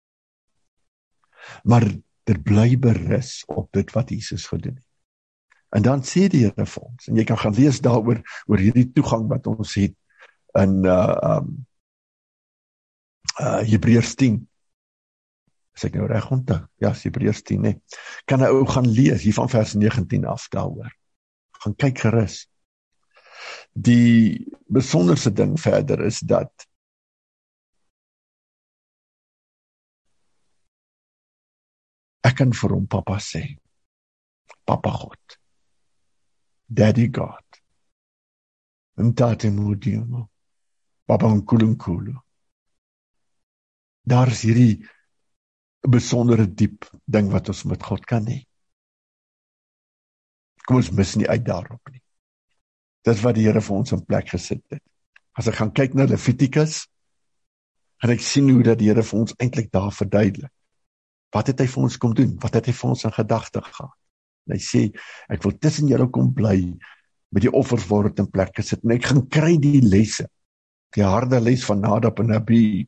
Maar dit bly berus op dit wat Jesus gedoen het. En dan sê die Here vir ons, en jy kan gaan lees daaroor, oor hierdie toegang wat ons het in uh, um, uh, Hebreërs tien. As ek nou reg onthou, ja, Hebreërs tien, nee. Kan 'n ou gaan lees, hier van vers negentien af daaroor. Gaan kyk gerus. Die besonderse ding verder is dat ek kan vir hom Papa sê, Papa God, Daddy God, Ntate Modimo, Papa Nkulunkulu. Daar is hierdie besondere diep ding wat ons met God kan hê. Kom ons mis nie uit daarop nie. Dis wat die Here vir ons in plek gesit het. As ek gaan kyk na Levitikus, en ek sien hoe dat die Here vir ons eintlik daar verduidelik. Wat het hy vir ons kom doen? Wat het hy vir ons in gedagte gehad? En hy sê, ek wil tussen julle kom bly, met die offers word in plek gesit, en ek gaan kry die lesse, die harde les van Nadab en Abihu,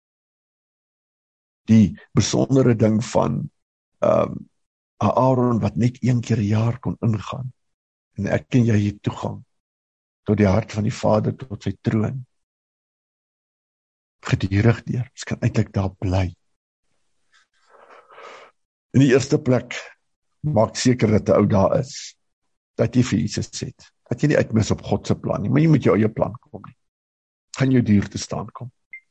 die besondere ding van um, Aaron, wat net een keer per jaar kon ingaan, en ek en jy het toegang, tot die hart van die Vader, tot sy troon, gedurig deur, ons kan eintlik daar bly. In die eerste plek, maak seker dat die ou daar is, dat jy vir Jesus het, dat jy nie uitmis op God se plan nie, maar jy moet jou eie plan kom nie, gaan jou duur te staan kom.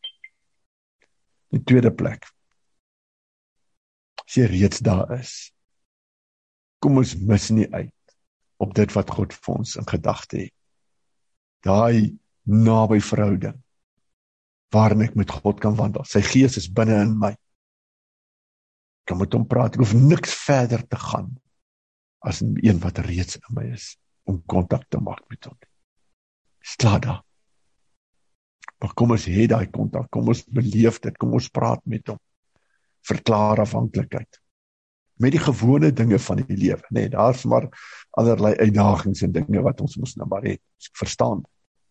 In die tweede plek, as jy reeds daar is, kom ons mis nie uit, op dit wat God vir ons in gedagte het, daai naby verhouding, waarin ek met God kan wandel, sy gees is binne in my, ek kan met hom praat, ek hoef niks verder te gaan, as een wat reeds in my is, om kontak te maak met hom. Sta daar. Maar kom ons hê daai kontak, kom ons beleef dit, kom ons praat met hom. Verklaar afhanklikheid. Met die gewone dinge van die lewe. Nee, daar is maar allerlei uitdagings en dinge wat ons moes nou maar het. Ek verstaan.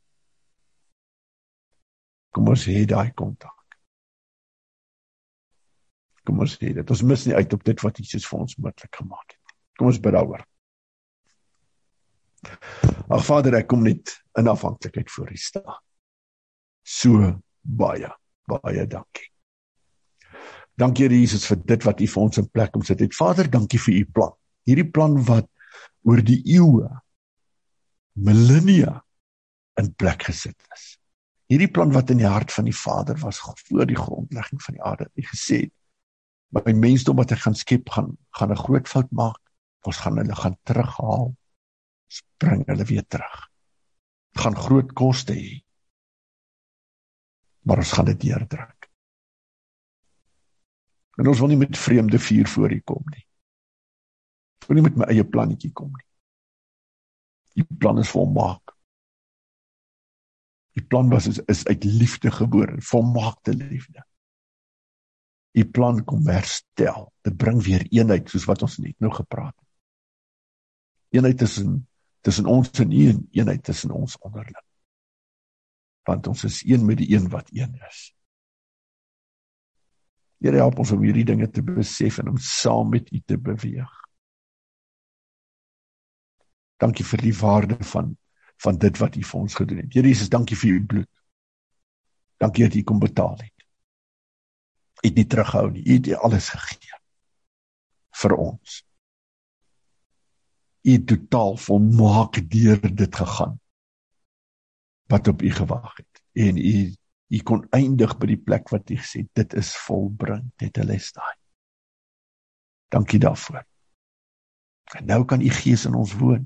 Kom ons hê daai kontak. Kom ons hê dit. Ons mis nie uit op dit wat Jesus vir ons moontlik gemaak het. Kom ons bid daaroor. Ag Vader, ek kom net in afhanklikheid voor U staan. So baie, baie dankie. Dankie Here Jesus vir dit wat U vir ons in plek omsit het. Vader, dankie vir U plan. Hierdie plan wat oor die eeue, millennia in plek gesit is. Hierdie plan wat in die hart van die Vader was voor die grondlegging van die aarde. U gesê het, maar my mensdom wat ek gaan skep, gaan, gaan 'n groot fout maak. Ons gaan hulle gaan terughaal. Bring hulle weer terug. Het gaan groot koste hê. Maar ons gaan dit deurdruk. En ons wil nie met vreemde vuur voor U kom nie. Ek wil nie met my eie plannetjie kom nie. Die plan is volmaak. Die plan was, is, is uit liefde gebore, volmaakte liefde. Die plan kom herstel. Dit bring weer eenheid, soos wat ons net nou gepraat het. Eenheid tussen, tussen ons en U en eenheid tussen ons onderling. Want ons is een met die een wat een is. Here, help ons om hierdie dinge te besef en om saam met U te beweeg. Dankie vir die waarde van, van dit wat U vir ons gedoen het. Here Jesus, dankie vir U bloed. Dankie dat U kom betaal het. U het nie teruggehou nie, U het U alles gegee. Vir ons. U het totaal volmaak deur dit gegaan. Wat op U gewag het. En U, U kon eindig by die plek wat U gesê, dit is volbring, dit is daai. Dankie daarvoor. En nou kan U Gees in ons woon.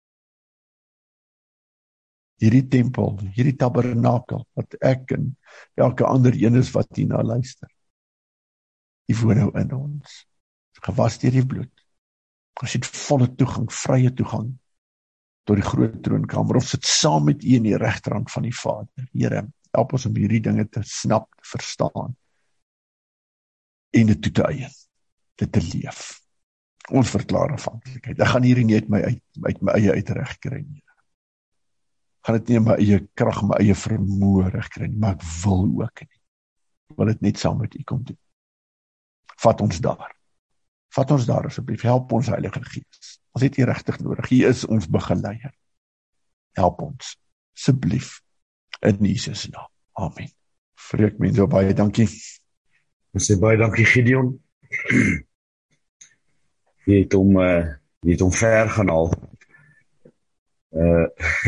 Hierdie tempel, hierdie tabernakel, wat ek en elke ander een is wat hierna luister. U woon nou in ons. Gewas deur die bloed. Ons het volle toegang, vrye toegang tot die groot troonkamer. Ons sit saam met U in die regterhand van die Vader. Here, help ons om hierdie dinge te snap, te verstaan en dit toe te eien, dit te leef. Ons verklaar afhanklikheid. Ek gaan hierdie nie uit my, uit, uit my eie uitreg kry nie. Ek gaan dit nie in my eie krag, my eie vermoë reg kry nie, maar ek wil ook nie. Ek wil dit net saam met U kom doen. Vat ons daar. Vat ons daar asseblief, help ons Heilige Gees. Ons het U regtig nodig, U is ons begeleier. Help ons, asseblief, in Jesus naam. Amen. Vreek mense, baie dankie. Ons sê baie dankie Gideon. Jy het hom, uh, jy het hom ver gaan haal. Uh,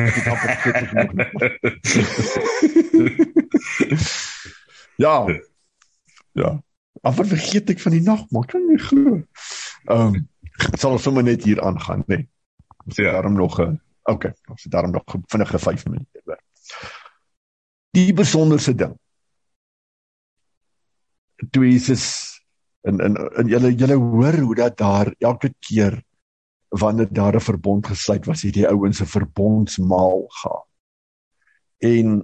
ja, ja, amper vergeet ek van die nagmaal, kan nie glo. Um, sal ons sommer net hier aangaan, nee. Ons het ja. daarom nog, uh, okay, ons het daarom nog vinnige vyf minute oor. Die besonderse ding, toe Jesus, en, en, en julle, julle hoor hoe dat daar elke keer, wanneer daar 'n verbond gesluit was, het die ouens 'n verbondsmaal gehad. En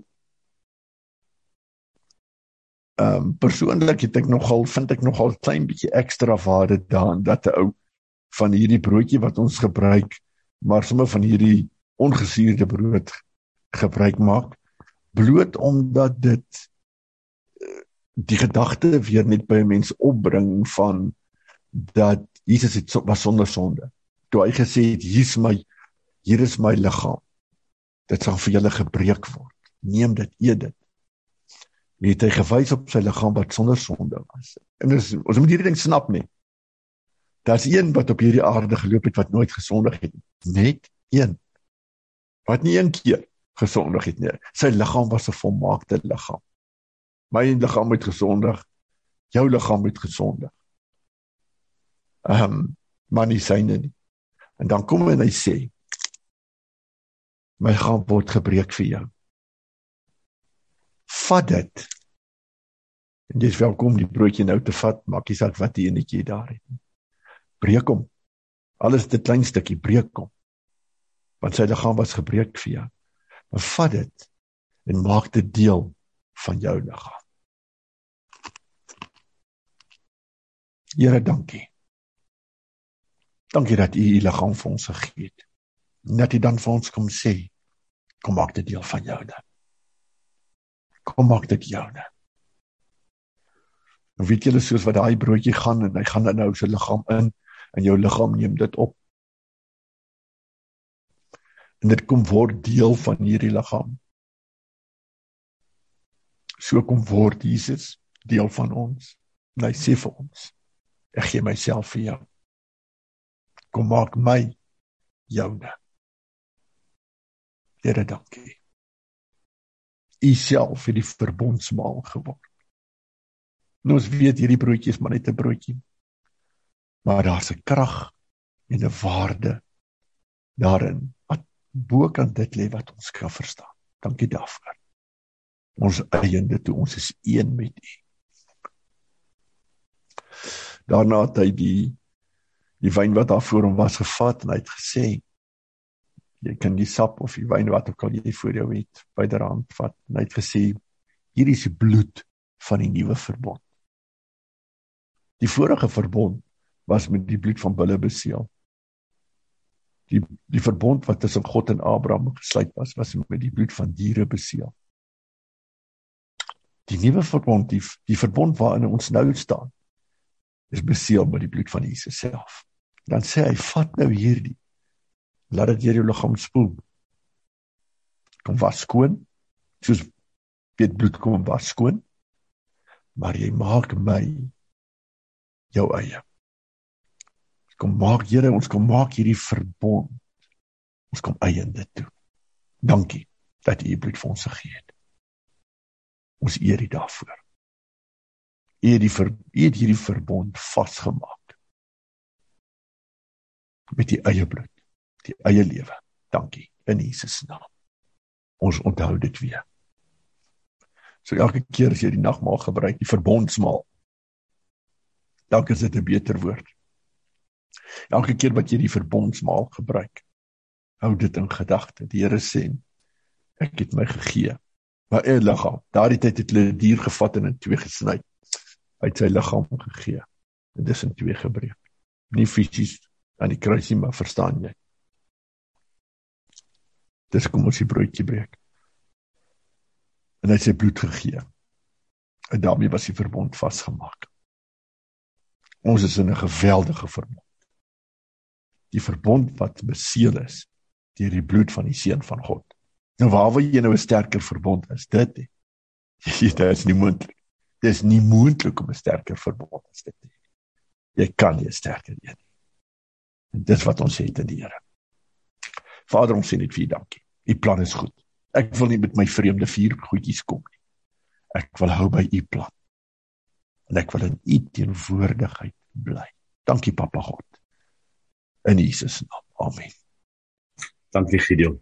um, persoonlik het ek nogal, vind ek nogal 'n klein bietjie ekstra waarde daarin, dat 'n ou van hierdie broodjie wat ons gebruik, maar sommer van hierdie ongesuurde brood gebruik maak, bloot omdat dit die gedagte weer net by 'n mens opbring van dat Jesus het, was sonder sonde. Toe hy gesê het, hier is my, hier is my liggaam, dit sal vir julle gebreek word, neem dit, eet dit. Het hy gewys op sy liggaam wat sonder sonde was. En dus, ons moet hierdie ding snap nie. Daar is een wat op hierdie aarde geloop het wat nooit gesondig het, net een, wat nie een keer gesondig het nie. Sy liggaam was 'n volmaakte liggaam. My liggaam het gesondig, jou liggaam het gesondig. Um, maar nie syne nie. En dan kom hy en hy sê, my liggaam word gebreek vir jou. Vat dit. En jy is welkom die broodjie nou te vat, maak nie saak wat die enetjie daar het. Breek hom. Alles dit klein stukkie, breek hom. Want sy liggaam was gebreek vir jou. Maar vat dit en maak dit deel van jou liggaam. Here, dankie. Dankie dat U U liggaam vir ons gegee het. Dat U dan vir ons kom sê, kom maak dit deel van jou dan. Kom maak dit jou dan. En weet julle, soos wat daai broodjie gaan, en hy gaan in nou sy liggaam in, en jou liggaam neem dit op. En dit kom word deel van hierdie liggaam. So kom word Jesus deel van ons. En hy sê vir ons, ek gee myself vir jou. Kom maak my joune. Here, dankie. U self het die verbondsmaal geword. En ons weet, hierdie broodjie is maar net 'n broodjie. Maar daar's 'n krag en 'n waarde daarin, wat bokant dit lê wat ons kan verstaan. Dankie daarvoor. Ons eiende toe, ons is een met U. Daarna het hy die, die wyn wat daar voor hom was gevat, en hy het gesê, jy kan die sap of die wyn wat ook al jy voor jou het, byderhand vat, en hy het gesê, hier is die bloed van die nuwe verbond. Die vorige verbond was met die bloed van bulle beseël. Die, die verbond wat tussen God en Abraham gesluit was, was met die bloed van diere beseël. Die nuwe verbond, die, die verbond waarin ons nou staan, is beseël met die bloed van Jesus self. Dan sê hy, vat nou hierdie, laat dit deur jou liggaam spoel. Kom was skoon, soos weet bloed kom was skoon, maar jy maak my jou eie. Ons kom maak, Here, ons kom maak hierdie verbond, ons kom eie dit toe. Dankie dat U bloed vir ons gegee het. Ons eer U daarvoor. U het, die ver, U het hierdie verbond vasgemaak. Met die eie bloed, die eie lewe. Dankie, in Jesus naam. Ons onthou dit weer. So elke keer as jy die nagmaal gebruik, die verbondsmaal, dalk is dit 'n beter woord. Elke keer wat jy die verbondsmaal gebruik, hou dit in gedagte. Die Here sê, ek het my gegee. Maar eie liggaam, daardie tyd het hulle 'n dier gevat en in twee gesny. Hy het sy liggaam gegee. En dis in twee gebreek. Nie fisies aan die kruis nie, maar verstaan jy? Dis kom ons die broodjie breek. En hy het sy bloed gegee. En daarmee was die verbond vasgemaak. Ons is in 'n geweldige verbond. Die verbond wat beseël is deur die bloed van die Seun van God. Nou waar wil jy nou 'n sterker verbond is dit? Dit is nie moontlik. Dit is nie moontlik om 'n sterker verbond as dit. Jy kan nie 'n sterker een nie. En dis wat ons het in die Here. Vader, ons sê net vir U dankie. U plan is goed. Ek wil nie met my vreemde vier goedjies kom nie. Ek wil hou by U plan. En ek wil in U teenwoordigheid bly. Dankie, Papa God. In Jesus naam. Amen. Dankie, Gideon.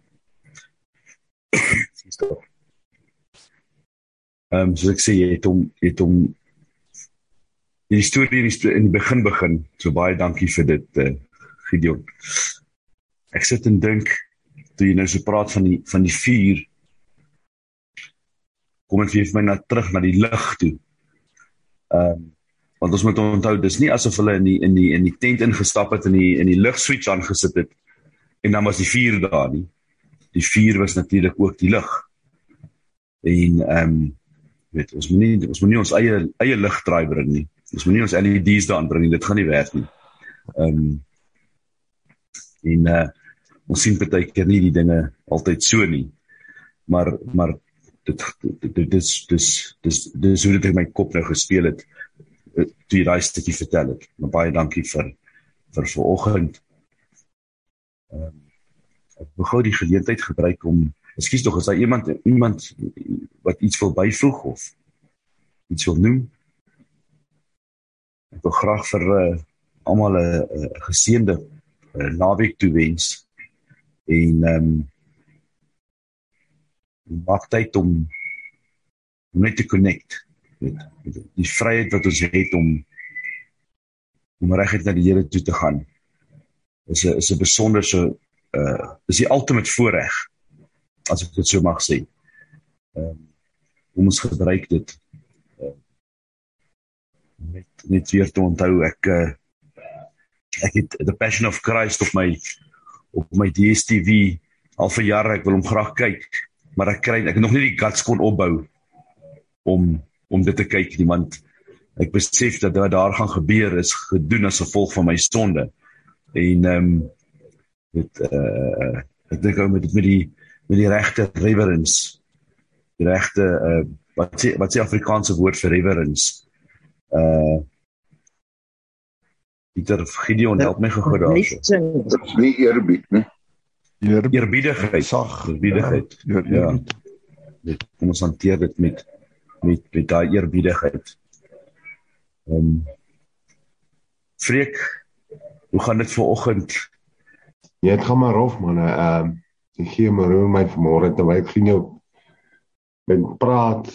Ehm um, soos ek sê, jy het hom jy het hom die storie in die, in die begin begin. So baie dankie vir dit, uh, Gideon. Ek sit en dink, toe jy nou so praat van die, van die vuur, kom ek vir my na, terug na die lig toe. Um, want ons moet onthou, dis nie asof hulle in die, in die, in die tent ingestap het en die, in die ligswitch aangesit het, en dan was die vuur daar nie. Die vuur was natuurlik ook die lig. En, um, weet, ons moet nie, ons moet nie ons eie, eie lig draai bring nie. Ons moet nie ons L E D's daar aanbring nie, dit gaan nie werk nie. Um, en, uh, ons sien partykeer nie die dinge altyd so nie. Maar, maar, dit, dit, dit, dis, dis, dis, dis hoe dit in my kop nou gespeel het, toe jy daai stukkie vertel het. Maar baie dankie vir, vir vanoggend. Um, ek wil gou die geleentheid gebruik om, ekskuus tog, is daar iemand, iemand wat iets wil byvoeg of iets wil noem? Ek wil graag vir uh, almal 'n uh, geseënde uh, naweek toewens en um, maak tyd om, om net te connect. Weet, die vryheid wat ons het om om reguit na die Here toe te gaan is 'n is 'n besonderse uh, is die ultimate voorreg, as ek dit so mag sê. Um, om ons gebruik dit uh, net, net weer te onthou, ek uh, ek het The Passion of Christ op my op my D S T V al vir jare, ek wil hom graag kyk, maar ek kry, ek het nog nie die guts kon opbou om om dit te kyk nie, want ek besef dat wat daar gaan gebeur is gedoen as gevolg van my sonde. En um, dit, uh, ek dink ook met, met die met die regte reverence, die regte, uh, wat sê wat sê Afrikaanse woord vir reverence? Uh, Pieter Gideon, help my gou daar. Dit is nie eerbied, ne? Eerbiedigheid. Sag, Eerbiedigheid. Ja, ja. Dit, kom ons hanteer dit met met, met daai eerbiedigheid. Um, Freek, hoe gaan dit vanoggend? Ja, dit gaan maar rof, man. Ehm, uh, ek gee my roer my vanmôre terwyl ek sien jou met praat.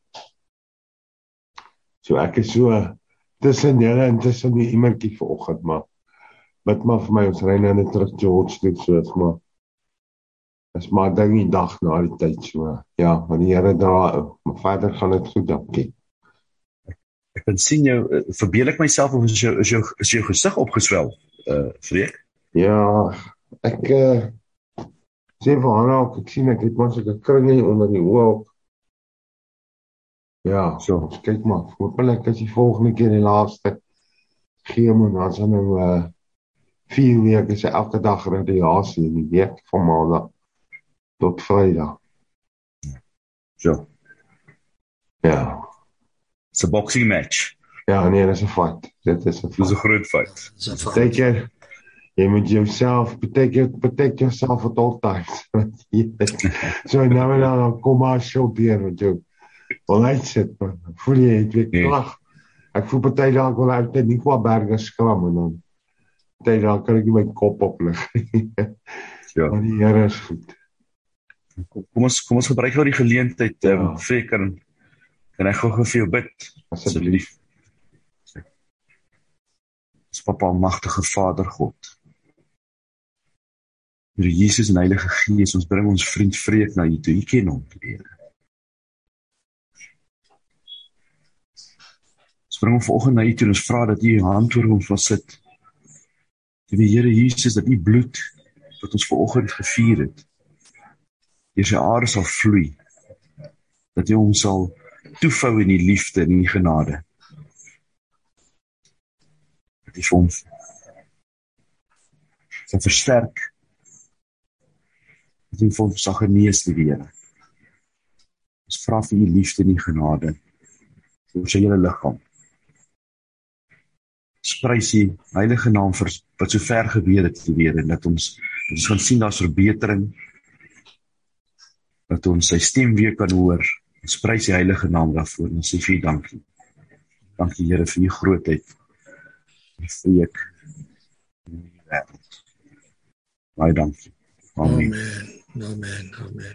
So ek is so tussen julle en tussen die iemandjie vanoggend, maar bid maar vir my, ons ry nou net terug George toe, so is maar is maar ding die dag na die tyd, so ja, maar die Here dra, maar verder gaan dit goed, dankie. Ek kan sien jou, verbeel ek myself of is jou, is jou, is jou gesig opgeswel, uh, Freek? Ja, ek uh, sê vir Hanna, ek sien ek het maar so'n kringie onder die oog. Ja, so, kyk maar, hoopelik is die volgende keer die laaste chemo, en dan is nou uh, vier weke, is elke dag radiasie in die week van maandag tot Vrydag. So. Ja. It's a boxing match. Ja, nee, dit is 'n fight. Dit is 'n Dit is 'n groot fight. Beteken, jy moet jouself, beteken, protect yourself at all times. So nou en dan kom maar shot hier met jou. Wel uitsit, man. Voel jy, het weet, Nee. klag. Ek voel party dae ek wil altyd nie qua berge skram en dan party dae kan ek nie my kop oplig. Ja. Maar die Here is goed. Kom, kom ons kom ons gebruik gou die geleentheid, Ja. um, Freek, kan kan ek gou vir jou bid? Asseblief. Ons Papa almagtige Vader God. Here Jesus en Heilige Gees, ons bring ons vriend Freek na U toe. U ken hom, Here. Ons bring hom vanoggend na U toe en ons vra dat U U hand oor hom sal sit. Die Here Jesus, dat U bloed wat ons vanoggend gevier het, deur sy are sal vloei, dat U hom sal toevou in die liefde en in die genade. Dat U vir hom sal versterk, dat U vir hom sal genees, die Here. Ons vra vir U liefde en die genade, vir sy hele liggaam. ons prys die heilige naam vir wat so ver gebeur het weer, en dat ons, dat ons gaan sien daar's verbetering, dat ons sy stem weer kan hoor. Ons prys die heilige naam daarvoor, en ons sê vir u dankie. Dankie Here vir u grootheid, die vrek in die wêreld. Baie dankie. Amen. Amen, amen, amen.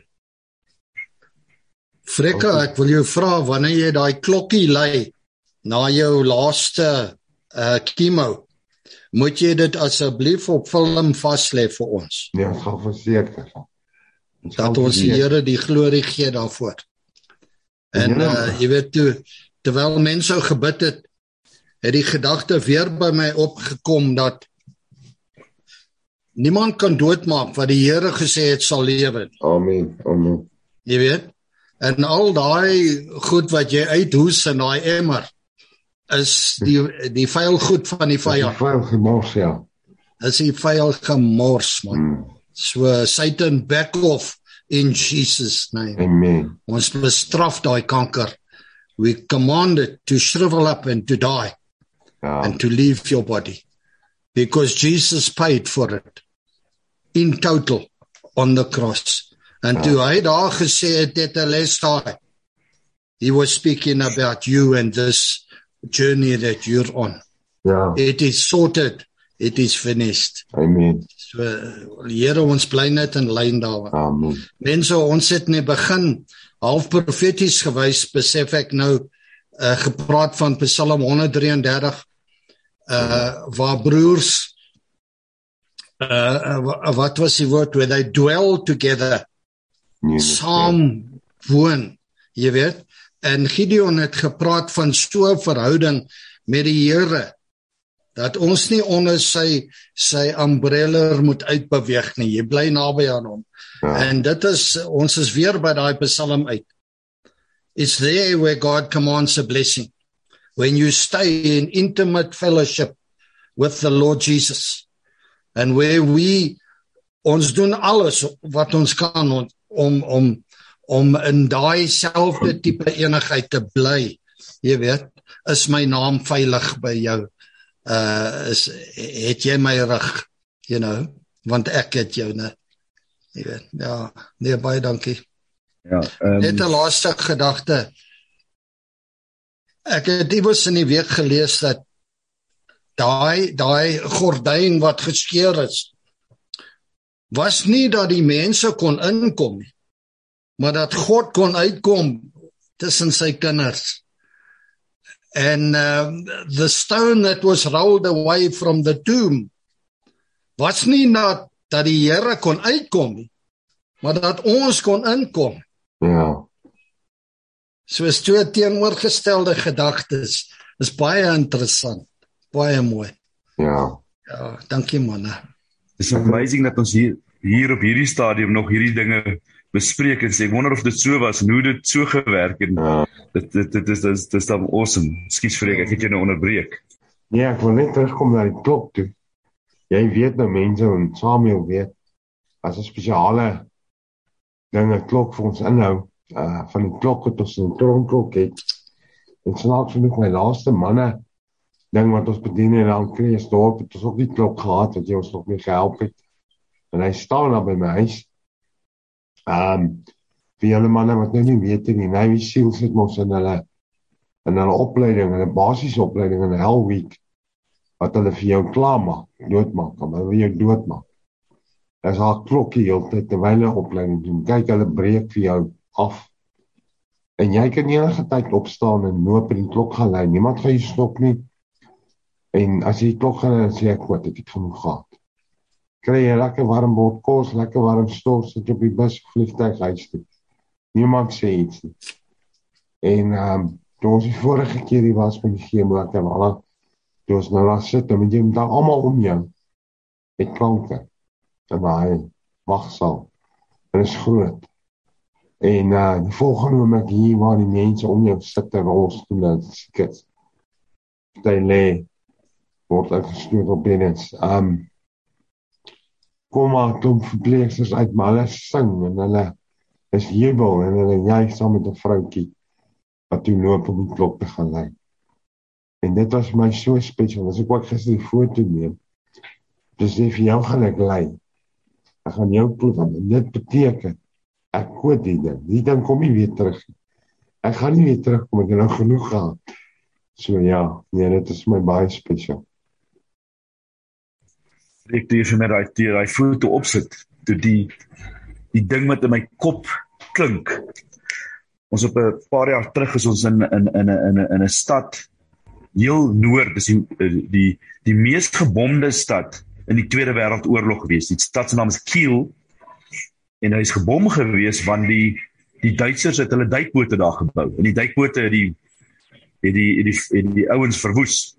Frekke, ek wil jou vra, wanneer jy daai klokkie lei, na jou laaste uh, chemo, moet jy dit asseblief op film vaslê vir ons, Nee, ons gaan verseker. dat ons die Here die glorie gee daarvoor. En uh, jy weet, toe, terwyl mense so gebid het, het die gedagte weer by my opgekom, dat niemand kan doodmaak wat die Here gesê het sal lewe. Amen, amen. Jy weet, en al daai goed wat jy uithoes in daai emmer, is die, die vuil goed van die Die vyand. vuil gemors, ja. Is die vuil gemors, man. Mm. So, Satan, back off in Jesus' name. Amen. Ons bestraf daai kanker. We command it to shrivel up and to die Ja, and to leave your body. Because Jesus paid for it. In total, on the cross. En toe hy daar gesê het, het hy daai, he was speaking about you and this journey that you're on. ja, It is sorted. It is finished. amen. So, Here, ons bly net in lyn daar. Amen. Mense, ons het net begin, half profeties gewys, besef ek nou, uh, gepraat van Psalm honderddraieëndertig, uh, waar broers, uh, wat was die woord, where they dwell together, Nee, saam woon, jy weet, en Gideon het gepraat van so 'n verhouding met die Here, dat ons nie onder sy, sy umbrella moet uitbeweeg nie, jy bly naby aan hom. Ja. En dit is, ons is weer by daai Psalm uit. It's there where God commands a blessing. When you stay in intimate fellowship with the Lord Jesus. And where we, ons doen alles wat ons kan om, om, om, om in daai selfde tipe eenigheid te bly. Jy weet, is my naam veilig by jou? Uh, is, het jy my rug? You know, want ek het jou net. Jy weet, ja, nee, baie dankie. Ja, um, Net 'n laaste gedagte. Ek het iewers in die week gelees dat daai daai gordyn wat geskeur is, was nie dat die mense kon inkom nie, maar dat God kon uitkom tussen sy kinders. And um, the stone that was rolled away from the tomb was nie dat, dat die Here kon uitkom nie, maar dat ons kon inkom. Ja, Soos twee teenoorgestelde gedagtes. Is baie interessant. Baie mooi. ja, Ja, dankie manne. It's amazing dat ons hier, hier op hierdie stadium nog hierdie dinge bespreek en sê, ek wonder of dit so was en hoe dit so gewerk en ja. dit, dit, dit, is, dit, is, dit is dan awesome. Ekskuus vir ek, ek het jou nou onderbreek. Nee, ek wil net terugkom na die klok toe. Jy weet nou mense, en Samuel weet, as 'n spesiale ding 'n klok vir ons inhou, uh, van die klok wat ons 'n tronklok het. En snaaks genoeg my laaste manne ding wat ons bedien in Kreeusdorp, het ons ook die klok gehad wat jy ons nog mee gehelp het. En hy staan daar by my huis. Ehm um, vir julle manne wat nou nie weet nie, Navy Seals het ons in hulle in hulle opleiding, in 'n basiese opleiding in Hell Week, wat hulle vir jou klaarmaak, doodmaak, hulle wil jou doodmaak. As haar klokkie heeltyd terwyl jy opleiding doen, kyk hulle breek vir jou af. En jy kan enige tyd opstaan en loop en die klok gaan lui. Niemand gaan jou stop nie. En as jy die klok gaan en sê ek wat ek het genoeg gehad. Kry jy lekker warm bord kos, lekker warm stors, sit jy op die bus of vliegtuig huis toe. Niemand sê iets nie. En ehm um, toe ons die vorige keer hier was met die chemo, ek en alle, toe ons nou daar sit, dan moet jy dan almal om jou. Met klanke. En daai wagsaal. En is groot. En uh, die volgende oomblik hier waar die mense om jou sit en rolstoel en siek is. Party lê, word uitgestuur op beddens. Um, kom maar, klomp verpleegsters uit, maar hulle sing en hulle is jubel en hulle juig saam met 'n vroutjie wat toe loop om die klok te gaan lei. En dit was my so special, as ek ook gister die foto neem, dus sê vir jou gaan ek lei, ek gaan jou klop, en dit beteken, ek koot die ding, die ding kom nie weer terug, ek gaan nie weer terugkom, ek het nou genoeg gehad, so ja, nee, dit is my baie special. Ek toe vir my die, die foto opsit, toe die, die ding wat in my kop klink, ons op 'n paar jaar terug is ons in, in, in, in, in 'n stad, heel noord, dis die, die, die mees gebomde stad in die Tweede Wêreldoorlog gewees. Die stad se naam is Kiel, en hy is gebom gewees, want die, die Duitsers het hulle duikbote daar gebou, en die duikbote het die, het die, het die, het die ouens verwoes.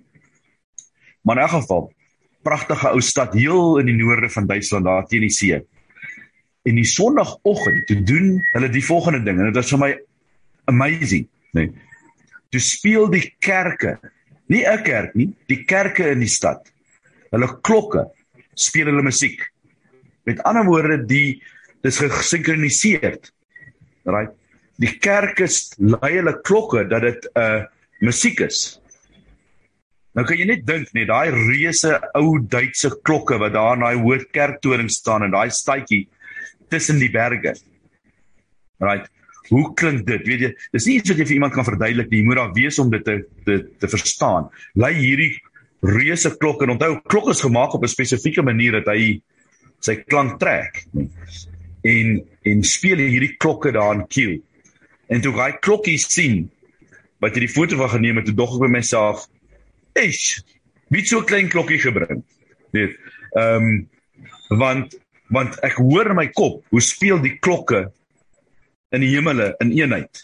Maar in elk geval, pragtige ou stad, heel in die noorde van Duitsland, daar teen die see. En die sondagoggend, toe doen hulle die volgende ding, en dit was vir my amazing, nee. Toe speel die kerke, nie 'n kerk nie, die kerke in die stad, hulle klokke, speel hulle musiek. Met ander woorde, die, dis gesynchroniseerd, right? Die kerke lei hulle klokke, dat dit uh, musiek is. Nou kan jy net dink, nee, daai reuse ou Duitse klokke, wat daar in daai hoë kerktoring staan, en daai stadjie, tussen die berge, right? Hoe klink dit? Weet jy, dis nie iets wat jy vir iemand kan verduidelik nie, jy moet daar wees om dit te, te, te verstaan. Lei hierdie reuse klok, en onthou, klok is gemaak op 'n spesifieke manier, dat hy sy klank trek, en, en speel hierdie klokke daar in Kiel. En toe hy klokkie sien, wat hy die foto van geneem het, toe dog ek by myself, eish, wie het so 'n klein klokkie gebring? Weet, um, want, want ek hoor in my kop, hoe speel die klokke in die hemele, in eenheid.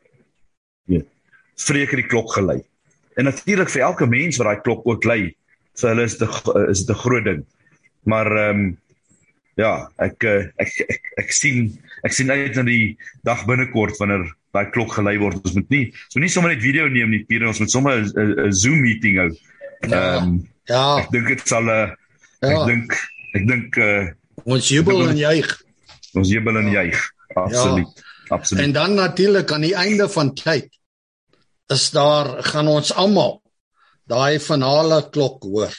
Ja, vreek die klok gelei. En natuurlik vir elke mens wat daai klok ook lei, vir hulle is dit is dit 'n groot ding. Maar ehm um, ja, ek ek, ek ek ek sien ek sien uit na die dag binnekort wanneer daai klok gelei word. Ons moet nie so nie sommer net video neem nie, Pierre, ons moet sommer 'n Zoom meeting hou. Ehm um, ja. Ek dink dit sal 'n uh, ja. ek dink ek dink uh, ons jubel en juig. Ons jubel en juig. Absoluut. Ja. Absoluut. En dan natuurlik aan die einde van tyd is daar, gaan ons almal daai finale klok hoor.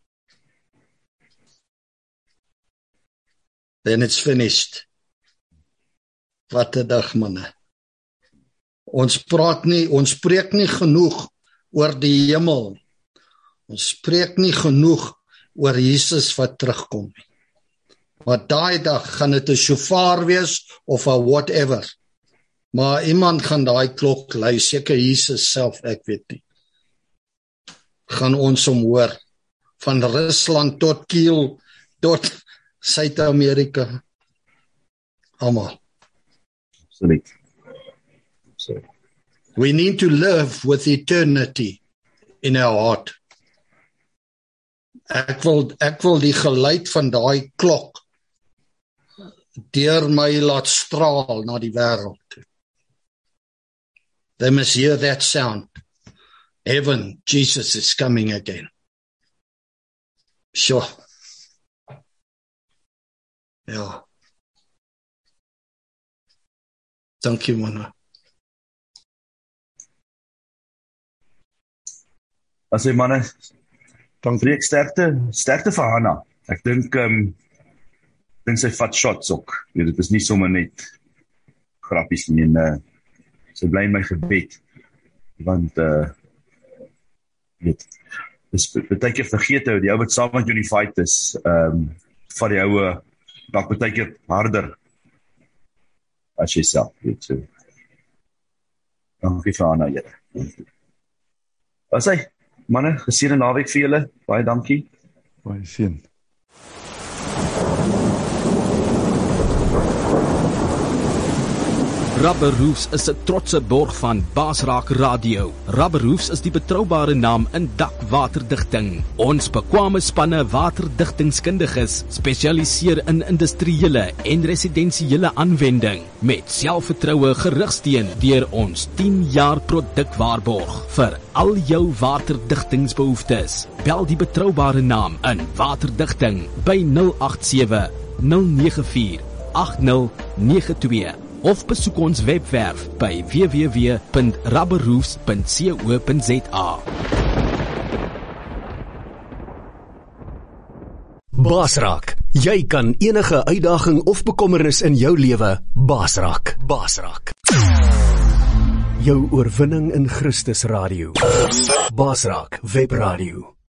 Then it's finished. Wat 'n dag, manne. Ons praat nie, ons spreek nie genoeg oor die hemel. Ons spreek nie genoeg oor Jesus wat terugkom nie. Maar daai dag gaan dit 'n shofar wees of 'n whatever. Maar iemand gaan daai klok lui, seker Jesus self, ek weet nie. Gaan ons hom hoor, van Rusland tot Kiel, tot Suid-Amerika, almal. Absoluut. Absoluut. We need to live with eternity in our heart. Ek wil, ek wil die geluid van daai klok deur my laat straal na die wêreld toe. They must hear that sound. Heaven, Jesus is coming again. Sure. Ja. Dankie, manne. As jy manne, dankie, ek sterkte, sterkte vir Hanna. Ek dink, um, dink sy vat shots ook. Ja, dit is nie sommer net grappies nie, en uh, sy bly in my gebed, want uh, weet, dis baie keer vergeet ou, die ou wat saam met jou in die fight is, um, van die ouwe, dalk baie keer harder as jy self, weet, so. Dankie vir Anna, Here. As hy, manne, geseënde naweek vir julle, baie dankie. Baie seën. Rubber Roofs is 'n trotse borg van Basraak Radio. Rubber Roofs is die betroubare naam in dakwaterdigting. Ons bekwame spanne waterdigtingskundiges spesialiseer in industriële en residensiële aanwending met selfvertroue gerugsteun deur ons tien jaar produkwaarborg vir al jou waterdigtingsbehoeftes. Bel die betroubare naam in waterdigting by nul agt sewe nul nege vier agt nul nege twee. Of besoek ons webwerf by w w w punt rubberroofs punt co punt za. Baasraak. Jy kan enige uitdaging of bekommernis in jou lewe baasraak. Baasraak. Jou oorwinning in Christus Radio. Baasraak Webradio.